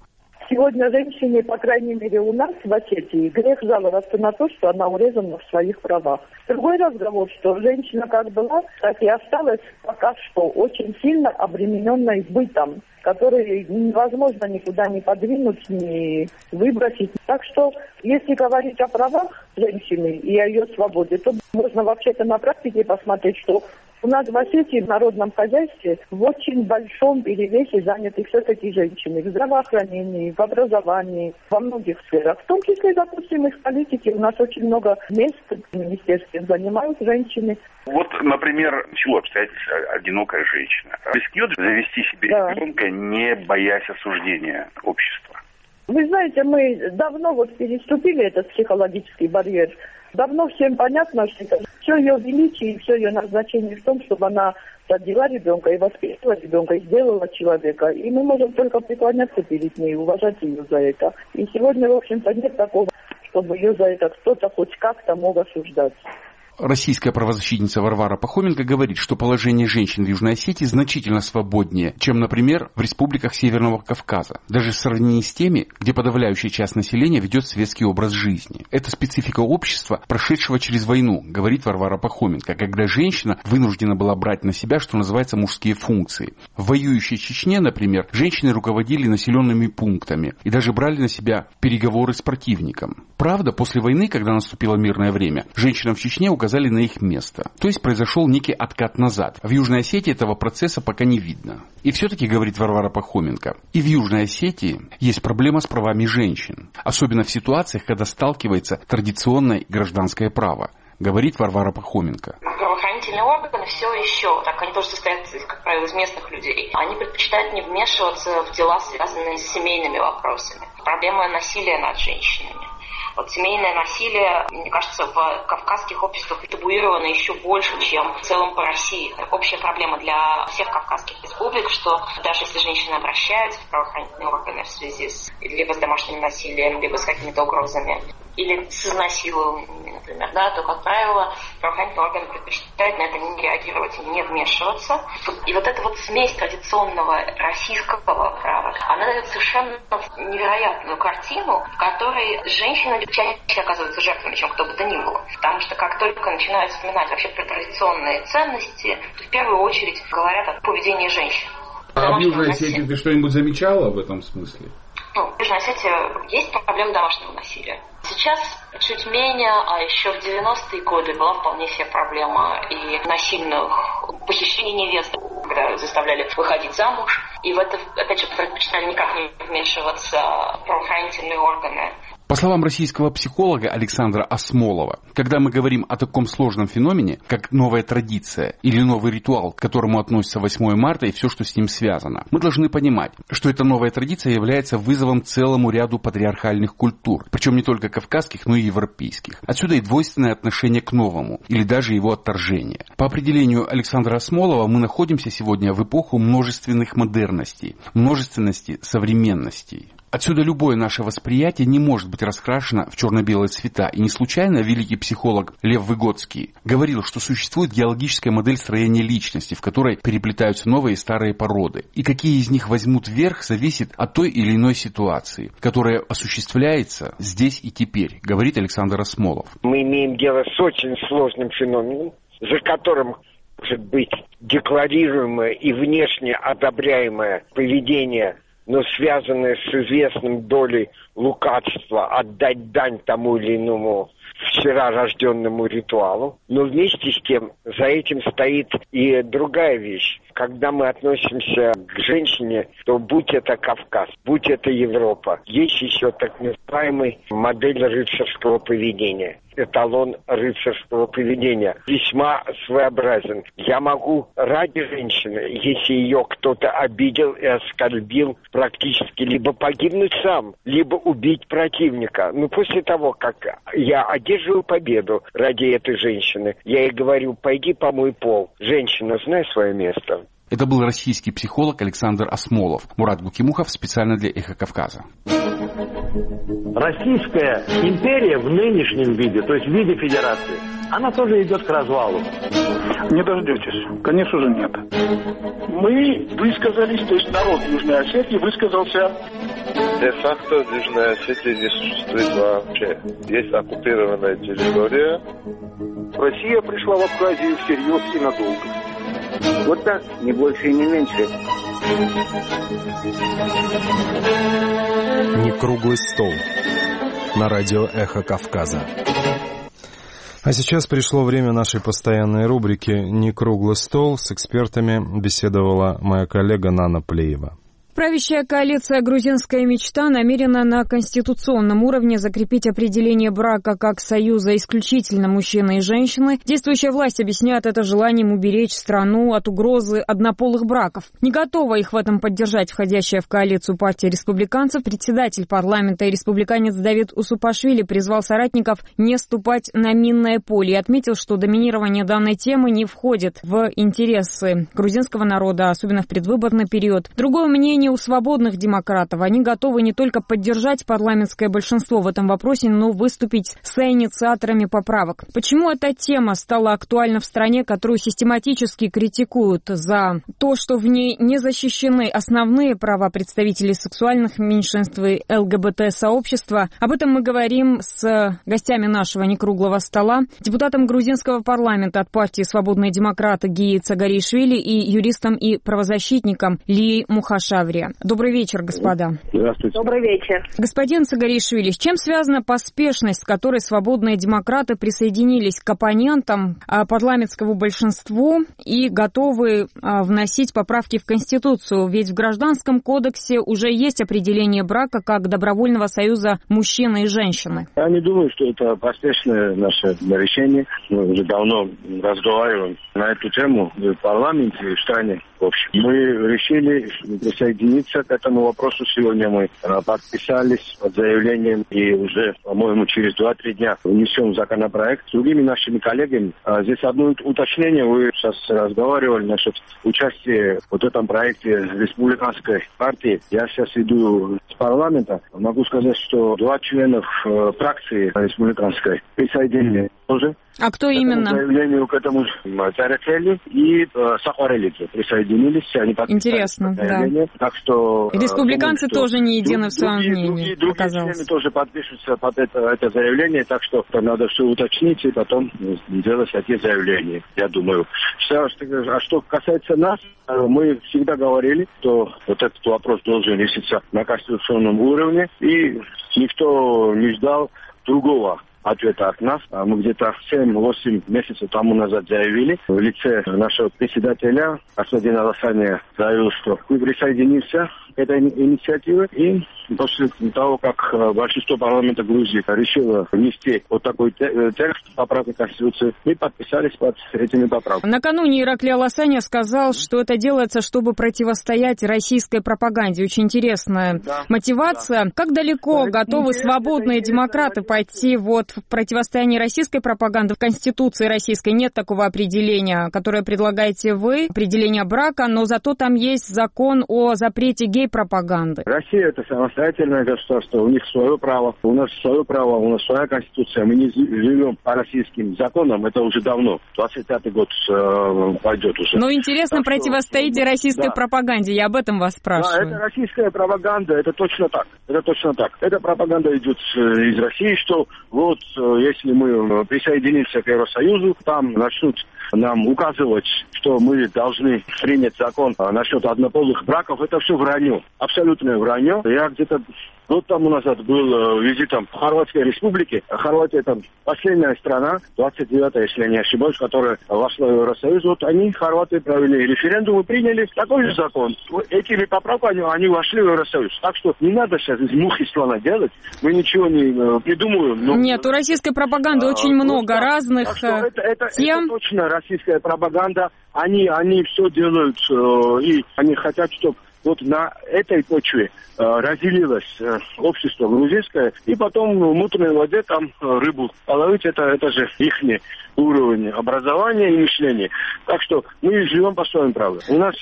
Сегодня женщине, по крайней мере у нас в Осетии, грех жаловаться на то, что она урезана в своих правах. Другой разговор, что женщина как была, так и осталась пока что очень сильно обремененной бытом, который невозможно никуда не подвинуть, не выбросить. Так что, если говорить о правах женщины и о ее свободе, то можно вообще-то на практике посмотреть, что у нас в Осетии в народном хозяйстве в очень большом перевесе заняты все-таки женщины в здравоохранении, в образовании, во многих сферах. В том числе, допустим, и в политике. У нас очень много мест в министерстве занимают женщины. Вот, например, чего обстоятельства одинокая женщина рискнет завести себе ребенка, не боясь осуждения общества? Вы знаете, мы давно переступили этот психологический барьер. Давно всем понятно, что все ее величие и все ее назначение в том, чтобы она родила ребенка и воспитывала ребенка, и сделала человека. И мы можем только преклоняться перед ней, уважать ее за это. И сегодня, в общем-то, нет такого, чтобы ее за это кто-то хоть как-то мог осуждать. Российская правозащитница Варвара Пахоменко говорит, что положение женщин в Южной Осетии значительно свободнее, чем, например, в республиках Северного Кавказа, даже в сравнении с теми, где подавляющая часть населения ведет светский образ жизни. Это специфика общества, прошедшего через войну, говорит Варвара Пахоменко, когда женщина вынуждена была брать на себя, что называется, мужские функции. В воюющей Чечне, например, женщины руководили населенными пунктами и даже брали на себя переговоры с противником. Правда, после войны, когда наступило мирное время, женщинам в Чечне указали на их место. То есть произошел некий откат назад. В Южной Осетии этого процесса пока не видно. И все-таки, говорит Варвара Пахоменко, и в Южной Осетии есть проблема с правами женщин. Особенно в ситуациях, когда сталкивается традиционное гражданское право, говорит Варвара Пахоменко. Правоохранительные органы все еще, так они тоже состоят, как правило, из местных людей. Они предпочитают не вмешиваться в дела, связанные с семейными вопросами. Проблема насилия над женщинами. Вот семейное насилие, мне кажется, в кавказских обществах табуировано еще больше, чем в целом по России. Это общая проблема для всех кавказских республик, что даже если женщины обращаются в правоохранительные органы в связи с либо с домашним насилием, либо с какими-то угрозами, или с изнасилованиями, например, то, как правило, правоохранительные органы предпочитают на это не реагировать и не вмешиваться. И вот эта смесь традиционного российского права, она дает совершенно невероятную картину, в которой женщины чаще оказываются жертвами, чем кто бы то ни было. Потому что как только начинают вспоминать вообще про традиционные ценности, то в первую очередь говорят о поведении женщин. А в Южной Осетии ты что-нибудь замечала в этом смысле? В Южной Осетии есть проблема домашнего насилия. Сейчас чуть менее, а еще в 90-е годы была вполне себе проблема и насильных похищений невесты, когда заставляли выходить замуж. И в это, опять же, предпочитали никак не вмешиваться правоохранительные органы. По словам российского психолога Александра Осмолова, когда мы говорим о таком сложном феномене, как новая традиция или новый ритуал, к которому относится 8 марта и все, что с ним связано, мы должны понимать, что эта новая традиция является вызовом целому ряду патриархальных культур, причем не только кавказских, но и европейских. Отсюда и двойственное отношение к новому, или даже его отторжение. По определению Александра Осмолова, мы находимся сегодня в эпоху множественных модерностей, множественности современностей. Отсюда любое наше восприятие не может быть раскрашено в черно-белые цвета. И не случайно великий психолог Лев Выгодский говорил, что существует геологическая модель строения личности, в которой переплетаются новые и старые породы. И какие из них возьмут верх, зависит от той или иной ситуации, которая осуществляется здесь и теперь, говорит Александр Осмолов. Мы имеем дело с очень сложным феноменом, за которым может быть декларируемое и внешне одобряемое поведение, но связанное с известным долей лукавства, отдать дань тому или иному вчера рожденному ритуалу. Но вместе с тем за этим стоит и другая вещь. Когда мы относимся к женщине, то будь это Кавказ, будь это Европа, есть еще так называемая модель рыцарского поведения. Эталон рыцарского поведения весьма своеобразен. Я могу ради женщины, если ее кто-то обидел и оскорбил, практически либо погибнуть сам, либо убить противника. Но после того, как я одерживаю победу ради этой женщины, я ей говорю: пойди помой пол. Женщина, знай свое место. Это был российский психолог Александр Осмолов. Мурат Гукимухов специально для «Эхо Кавказа». Российская империя в нынешнем виде, то есть в виде федерации, она тоже идет к развалу. Не дождетесь. Конечно же нет. Мы высказались, то есть народ Южной Осетии высказался. Де-факто в Южной Осетии не существует вообще. Есть оккупированная территория. Россия пришла в Абхазию всерьез и надолго. Вот так, не больше и не меньше. Не круглый стол. На радио «Эхо Кавказа». А сейчас пришло время нашей постоянной рубрики «Не круглый стол». С экспертами беседовала моя коллега Нана Плеева. Правящая коалиция «Грузинская мечта» намерена на конституционном уровне закрепить определение брака как союза исключительно мужчины и женщины. Действующая власть объясняет это желанием уберечь страну от угрозы однополых браков. Не готова их в этом поддержать входящая в коалицию партия республиканцев. Председатель парламента и республиканец Давид Усупашвили призвал соратников не ступать на минное поле и отметил, что доминирование данной темы не входит в интересы грузинского народа, особенно в предвыборный период. Другое мнение у свободных демократов. Они готовы не только поддержать парламентское большинство в этом вопросе, но выступить соинициаторами поправок. Почему эта тема стала актуальна в стране, которую систематически критикуют за то, что в ней не защищены основные права представителей сексуальных меньшинств и ЛГБТ-сообщества? Об этом мы говорим с гостями нашего некруглого стола, депутатом грузинского парламента от партии «Свободные демократы» Гии Цагаришвили и юристом и правозащитником Лией Мухашаври. Добрый вечер, господа. Здравствуйте. Добрый вечер. Господин Цагаришвили, с чем связана поспешность, с которой свободные демократы присоединились к оппонентам парламентскому большинству и готовы вносить поправки в Конституцию? Ведь в Гражданском кодексе уже есть определение брака как добровольного союза мужчины и женщины. Я не думаю, что это поспешное наше решение. Мы уже давно разговариваем на эту тему в парламенте и в стране. В общем, мы решили присоединиться к этому вопросу. Сегодня мы подписались под заявлением и уже, по-моему, через 2-3 дня внесем законопроект с другими нашими коллегами. Здесь одно уточнение. Вы сейчас разговаривали насчет участия в этом проекте республиканской партии. Я сейчас иду с парламента. Могу сказать, что 2 члена фракции республиканской присоединились тоже. А кто именно? К заявлению к этому Царецели и Сахарелидзе присоединились. Они интересно, да. Так что республиканцы думаю, тоже не едины в своем мнении. Другие члены тоже подпишутся под это заявление, так что надо все уточнить и потом делать такие заявления, я думаю. А что касается нас, мы всегда говорили, что вот этот вопрос должен решиться на конституционном уровне, и никто не ждал другого ответа от нас. Мы где-то 7-8 месяцев тому назад заявили в лице нашего председателя господина Лосаня, заявил, что мы присоединимся к этой инициативе, и после того, как большинство парламента Грузии решило внести вот такой текст поправки Конституции, мы подписались под этими поправками. Накануне Ираклий Аласаня сказал, что это делается, чтобы противостоять российской пропаганде. Очень интересная мотивация. Как далеко готовы свободные демократы пойти вот в противостоянии российской пропаганды? В Конституции российской нет такого определения, которое предлагаете вы, определение брака, но зато там есть закон о запрете гей-пропаганды. Россия — это самостоятельное государство, у них свое право, у нас свое право, у нас своя конституция, мы не живем по российским законам, это уже давно, 25-й год пойдет уже. Но интересно, так противостоите российской пропаганде, я об этом вас спрашиваю. Да, это российская пропаганда, это точно так, Эта пропаганда идет из России, что вот если мы присоединимся к Евросоюзу, там начнут нам указывать, что мы должны принять закон насчет однополых браков. Это все вранье, абсолютное вранье. Я где-то год тому назад был визитом в Хорватской республике. Хорватия — это последняя страна, 29-я, если я не ошибаюсь, которая вошла в Евросоюз. Вот они, хорваты, провели референдум и приняли такой же закон. Этими поправками они вошли в Евросоюз. Так что не надо сейчас из мухи слона делать. Мы ничего не придумываем. Но... Нет, у российской пропаганды очень много разных тем. Это точно российская пропаганда. Они все делают, и они хотят, чтобы вот на этой почве разделилось общество грузинское, и потом в мутной воде там рыбу половить, это же их уровень образования и мышления. Так что мы живем по своим правилам. У нас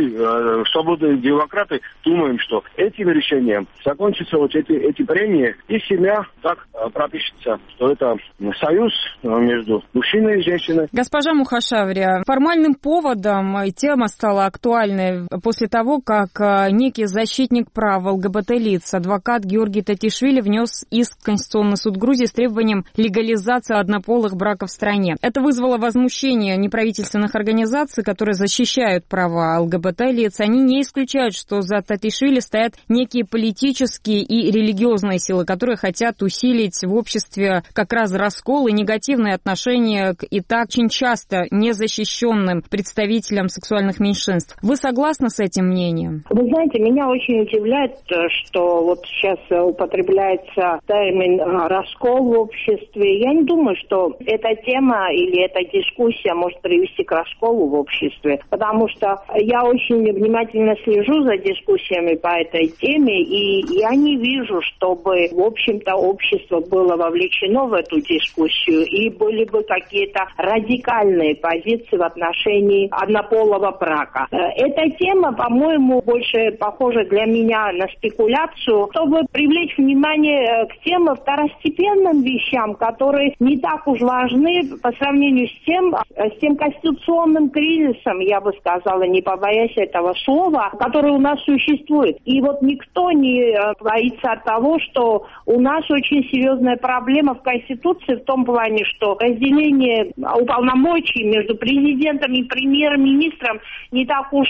мы, свободные демократы, думаем, что этим решением закончатся вот эти прения, и семья так пропишется, что это союз между мужчиной и женщиной. Госпожа Мухашаврия, формальным поводом тема стала актуальной после того, как некий защитник прав ЛГБТ-лиц, адвокат Георгий Татишвили, внес иск в Конституционный суд Грузии с требованием легализации однополых браков в стране. Это вызвало возмущение неправительственных организаций, которые защищают права ЛГБТ-лиц. Они не исключают, что за Татишвили стоят некие политические и религиозные силы, которые хотят усилить в обществе как раз раскол и негативное отношение к и так очень часто незащищенным представителям сексуальных меньшинств. Вы согласны с этим мнением? Вы знаете, меня очень удивляет, что вот сейчас употребляется термин «раскол» в обществе. Я не думаю, что эта тема или эта дискуссия может привести к расколу в обществе, потому что я очень внимательно слежу за дискуссиями по этой теме, и я не вижу, чтобы, в общем-то, общество было вовлечено в эту дискуссию, и были бы какие-то радикальные позиции в отношении однополого брака. Эта тема, по-моему, больше похожа для меня на спекуляцию, чтобы привлечь внимание к тем второстепенным вещам, которые не так уж важны по сравнению с тем конституционным кризисом, я бы сказала, не побоясь этого слова, который у нас существует. И вот никто не боится от того, что у нас очень серьезная проблема в Конституции в том плане, что разделение уполномочий между президентом и премьер-министром не так уж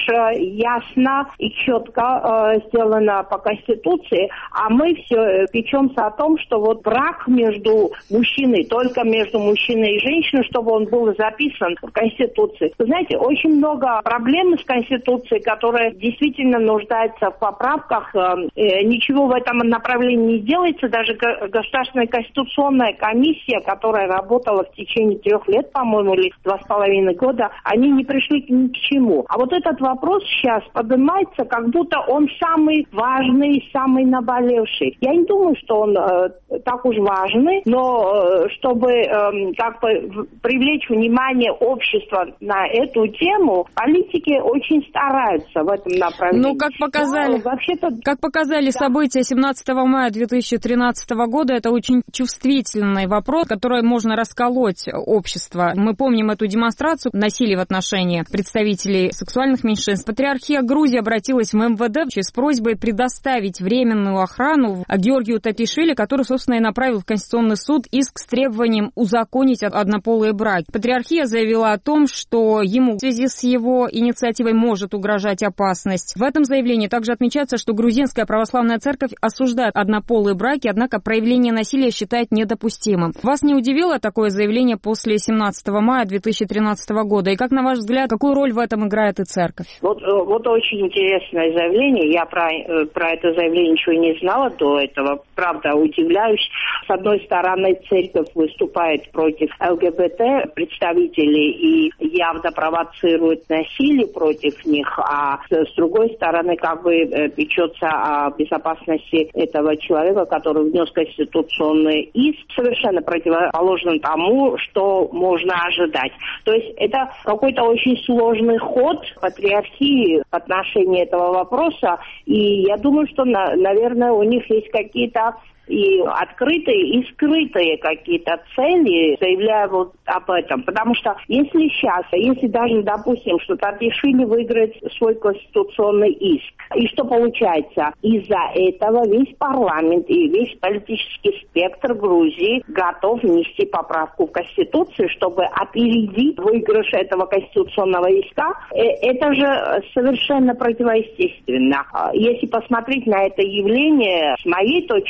ясно и четко сделано по Конституции, а мы все печемся о том, что вот брак между мужчиной, только между мужчиной и женщиной, чтобы он был записан в Конституции. Вы знаете, очень много проблем с Конституцией, которые действительно нуждаются в поправках. Ничего в этом направлении не делается. Даже Государственная конституционная комиссия, которая работала в течение 3 лет, по-моему, или 2,5 года, они не пришли ни к чему. А вот этот вопрос сейчас поднимается, как будто он самый важный и самый наболевший. Я не думаю, что он так уж важный, но чтобы как бы привлечь внимание общества на эту тему, политики очень стараются в этом направлении. Ну, как показали события 17 мая 2013 года, это очень чувствительный вопрос, который можно расколоть общество. Мы помним эту демонстрацию насилия в отношении представителей сексуальных меньшинств. Патриархия Грузии обратилась в МВД с просьбой предоставить временную охрану Георгию Татишвили, который, собственно, и направил в Конституционный суд иск с требованием узаконить однополые браки. Патриархия заявила о том, что ему в связи с его инициативой может угрожать опасность. В этом заявлении также отмечается, что грузинская православная церковь осуждает однополые браки, однако проявление насилия считает недопустимым. Вас не удивило такое заявление после 17 мая 2013 года? И как, на ваш взгляд, какую роль в этом играет и церковь? Вот очень интересное заявление. Я про это заявление ничего не знала до этого. Правда, удивляюсь. С одной стороны, церковь выступает против ЛГБТ представителей и явно провоцирует насилие против них, а с другой стороны, как бы печется о безопасности этого человека, который внес конституционный иск, совершенно противоположно тому, что можно ожидать. То есть это какой-то очень сложный ход патриархии в отношении этого вопроса, и я думаю, что, наверное, у них есть какие-то и открытые, и скрытые какие-то цели, заявляя вот об этом. Потому что если даже, допустим, что Татишвили выиграет свой конституционный иск, и что получается? Из-за этого весь парламент и весь политический спектр Грузии готов внести поправку в Конституцию, чтобы опередить выигрыш этого конституционного иска. Это же совершенно противоестественно. Если посмотреть на это явление с моей точки зрения,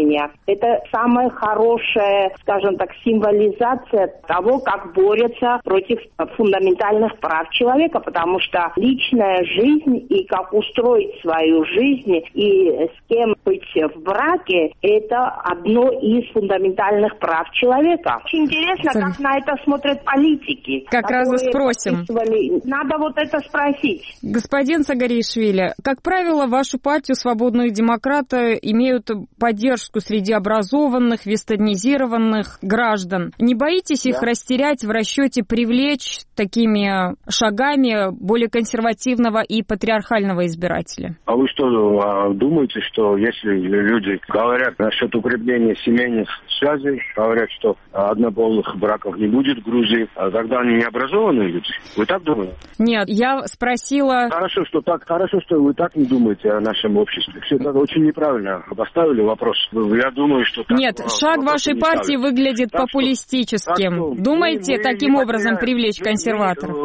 объединения. Это самая хорошая, скажем так, символизация того, как борются против фундаментальных прав человека, потому что личная жизнь и как устроить свою жизнь и с кем быть в браке – это одно из фундаментальных прав человека. Очень интересно, как на это смотрят политики. Как раз и спросим. Надо вот это спросить. Господин Сагаришвили, как правило, вашу партию «Свободные демократы» имеют поддержку среди образованных, вестонизированных граждан. Не боитесь их растерять в расчете привлечь такими шагами более консервативного и патриархального избирателя? А вы что, думаете, что если люди говорят насчет укрепления семейных связей, говорят, что однополых браков не будет в Грузии, тогда они не образованные люди? Вы так думаете? Нет, я спросила... Хорошо, что вы так не думаете о нашем обществе. Все это очень неправильно поставили вопрос. Я думаю, что... Нет, шаг вашей партии выглядит популистическим. Думаете таким образом привлечь консерваторов?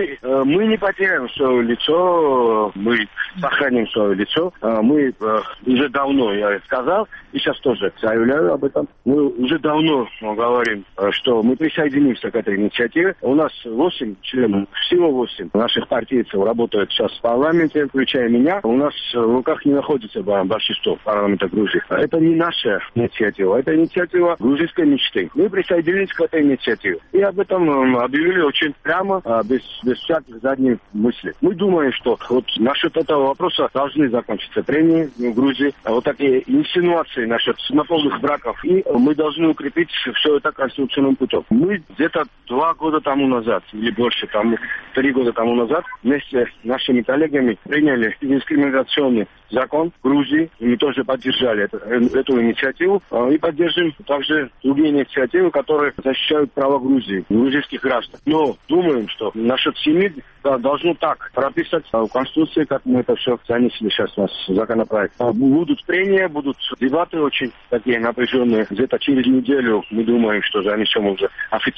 Мы не потеряем свое лицо, мы сохраним свое лицо. Мы уже давно, я сказал, и сейчас тоже заявляю об этом, мы уже давно говорим, что мы присоединимся к этой инициативе. У нас 8 членов, всего 8 наших партийцев работают сейчас в парламенте, включая меня. У нас в руках не находится большинство парламента Грузии. Это не наша инициатива, это инициатива грузинской мечты. Мы присоединились к этой инициативе. И об этом объявили очень прямо, без всяких задних мыслей. Мы думаем, что вот насчет этого вопроса должны закончиться прения в Грузии. Вот такие инсинуации насчет однополых браков. И мы должны укрепить все это конституционным путем. Мы где-то 2 года тому назад, или больше, 3 года тому назад, вместе с нашими коллегами приняли дискриминационный закон в Грузии. И мы тоже поддержали эту инициативу. И поддержим также другие инициативы, которые защищают права Грузии, грузинских граждан. Но думаем, что насчет семьи должно так прописать в Конституции, как мы это все занесли сейчас у нас в законопроект. Будут прения, будут дебаты очень такие напряженные. Где-то через неделю мы думаем, что занесем уже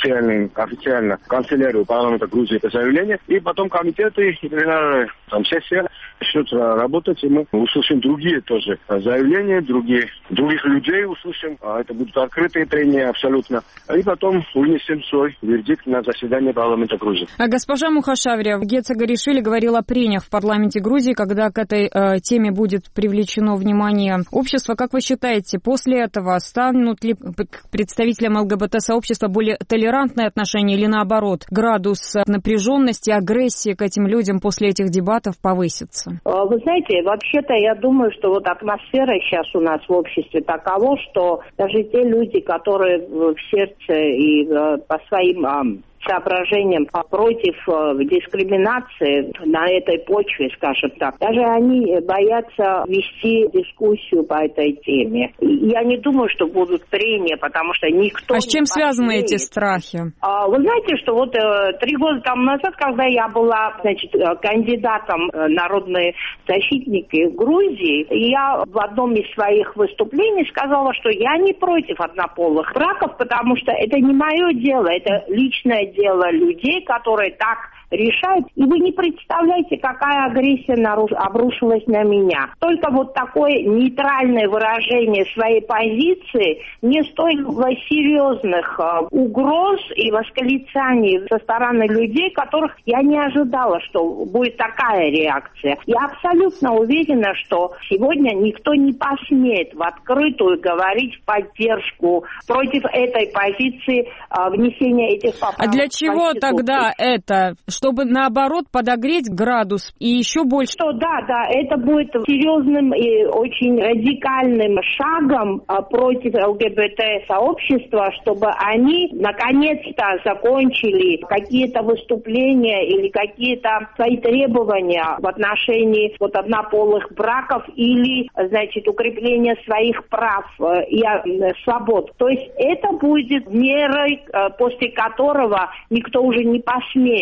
официально в канцелярию парламента Грузии это заявление. И потом комитеты и пленарная сессия начнут работать, и мы услышим другие тоже заявления, других людей услышим. Это будут открытые прения абсолютно. И потом вынесем свой вердикт на заседание парламента Грузии. Госпожа Мухашаври, Гет Сагаришвили говорил о прениях в парламенте Грузии, когда к этой теме будет привлечено внимание общества. Как вы считаете, после этого станут ли к представителям ЛГБТ-сообщества более толерантные отношения или наоборот, градус напряженности, агрессии к этим людям после этих дебатов повысится? Вы знаете, вообще-то я думаю, что вот атмосфера сейчас у нас в обществе такова, что даже те люди, которые в сердце и по своим соображениям против дискриминации на этой почве, скажем так. Даже они боятся вести дискуссию по этой теме. Я не думаю, что будут прения, потому что никто... А с чем связаны эти страхи? Вы знаете, что вот 3 года тому назад, когда я была, кандидатом народные защитники в Грузии, я в одном из своих выступлений сказала, что я не против однополых браков, потому что это не мое дело, это личное дело людей, которые так решают. И вы не представляете, какая агрессия обрушилась на меня. Только вот такое нейтральное выражение своей позиции не стоило серьезных угроз и восклицаний со стороны людей, которых я не ожидала, что будет такая реакция. Я абсолютно уверена, что сегодня никто не посмеет в открытую говорить в поддержку против этой позиции внесения этих поправок. А для чего тогда это? Чтобы, наоборот, подогреть градус и еще больше... Да, это будет серьезным и очень радикальным шагом против ЛГБТ-сообщества, чтобы они наконец-то закончили какие-то выступления или какие-то свои требования в отношении однополых браков или, укрепления своих прав и свобод. То есть это будет мерой, после которого никто уже не посмеет в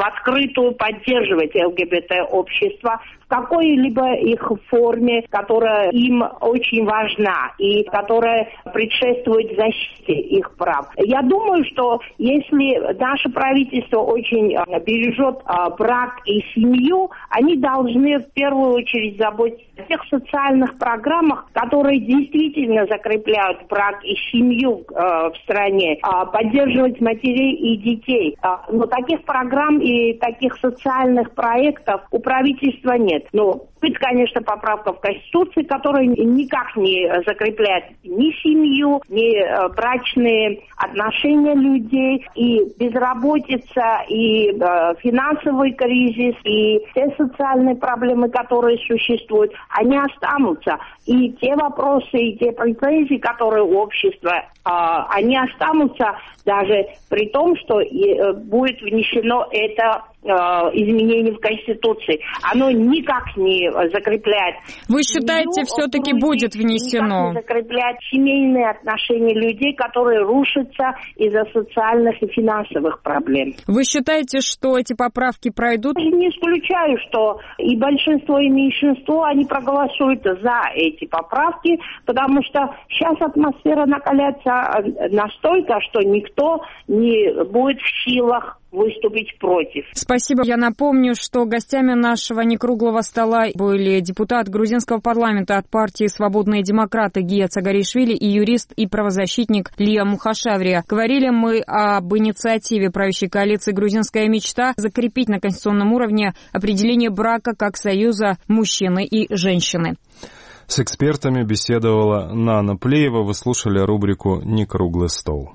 открытую поддерживать ЛГБТ-общество в какой-либо их форме, которая им очень важна и которая предшествует защите их прав. Я думаю, что если наше правительство очень бережет брак и семью, они должны в первую очередь заботиться о тех социальных программах, которые действительно закрепляют брак и семью в стране, поддерживать матерей и детей. Но таких программ и таких социальных проектов у правительства нет. Но будет, конечно, поправка в Конституции, которая никак не закрепляет ни семью, ни брачные отношения людей, и безработица, и финансовый кризис, и все социальные проблемы, которые существуют, они останутся. И те вопросы, и те претензии, которые у общества, они останутся даже при том, что будет внесено это изменение в Конституции. Оно никак не закрепляет. Вы считаете, все-таки будет внесено? Никак не закрепляет семейные отношения людей, которые рушатся из-за социальных и финансовых проблем. Вы считаете, что эти поправки пройдут? Я не исключаю, что и большинство, и меньшинство, они проголосуют за эти поправки, потому что сейчас атмосфера накаляется настолько, что никто не будет в силах выступить против. Спасибо. Я напомню, что гостями нашего некруглого стола были депутат грузинского парламента от партии «Свободные демократы» Гия Цагаришвили и юрист и правозащитник Лия Мухашаврия. Говорили мы об инициативе правящей коалиции «Грузинская мечта» закрепить на конституционном уровне определение брака как союза мужчины и женщины. С экспертами беседовала Нана Плеева. Вы слушали рубрику «Некруглый стол».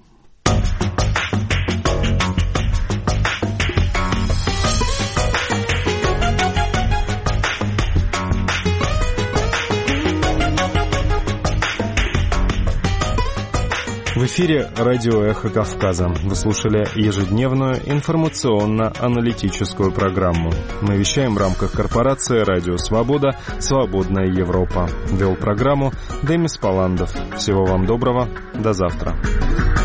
В эфире радио «Эхо Кавказа». Вы слушали ежедневную информационно-аналитическую программу. Мы вещаем в рамках корпорации «Радио Свобода. Свободная Европа». Вел программу Демис Паландов. Всего вам доброго. До завтра.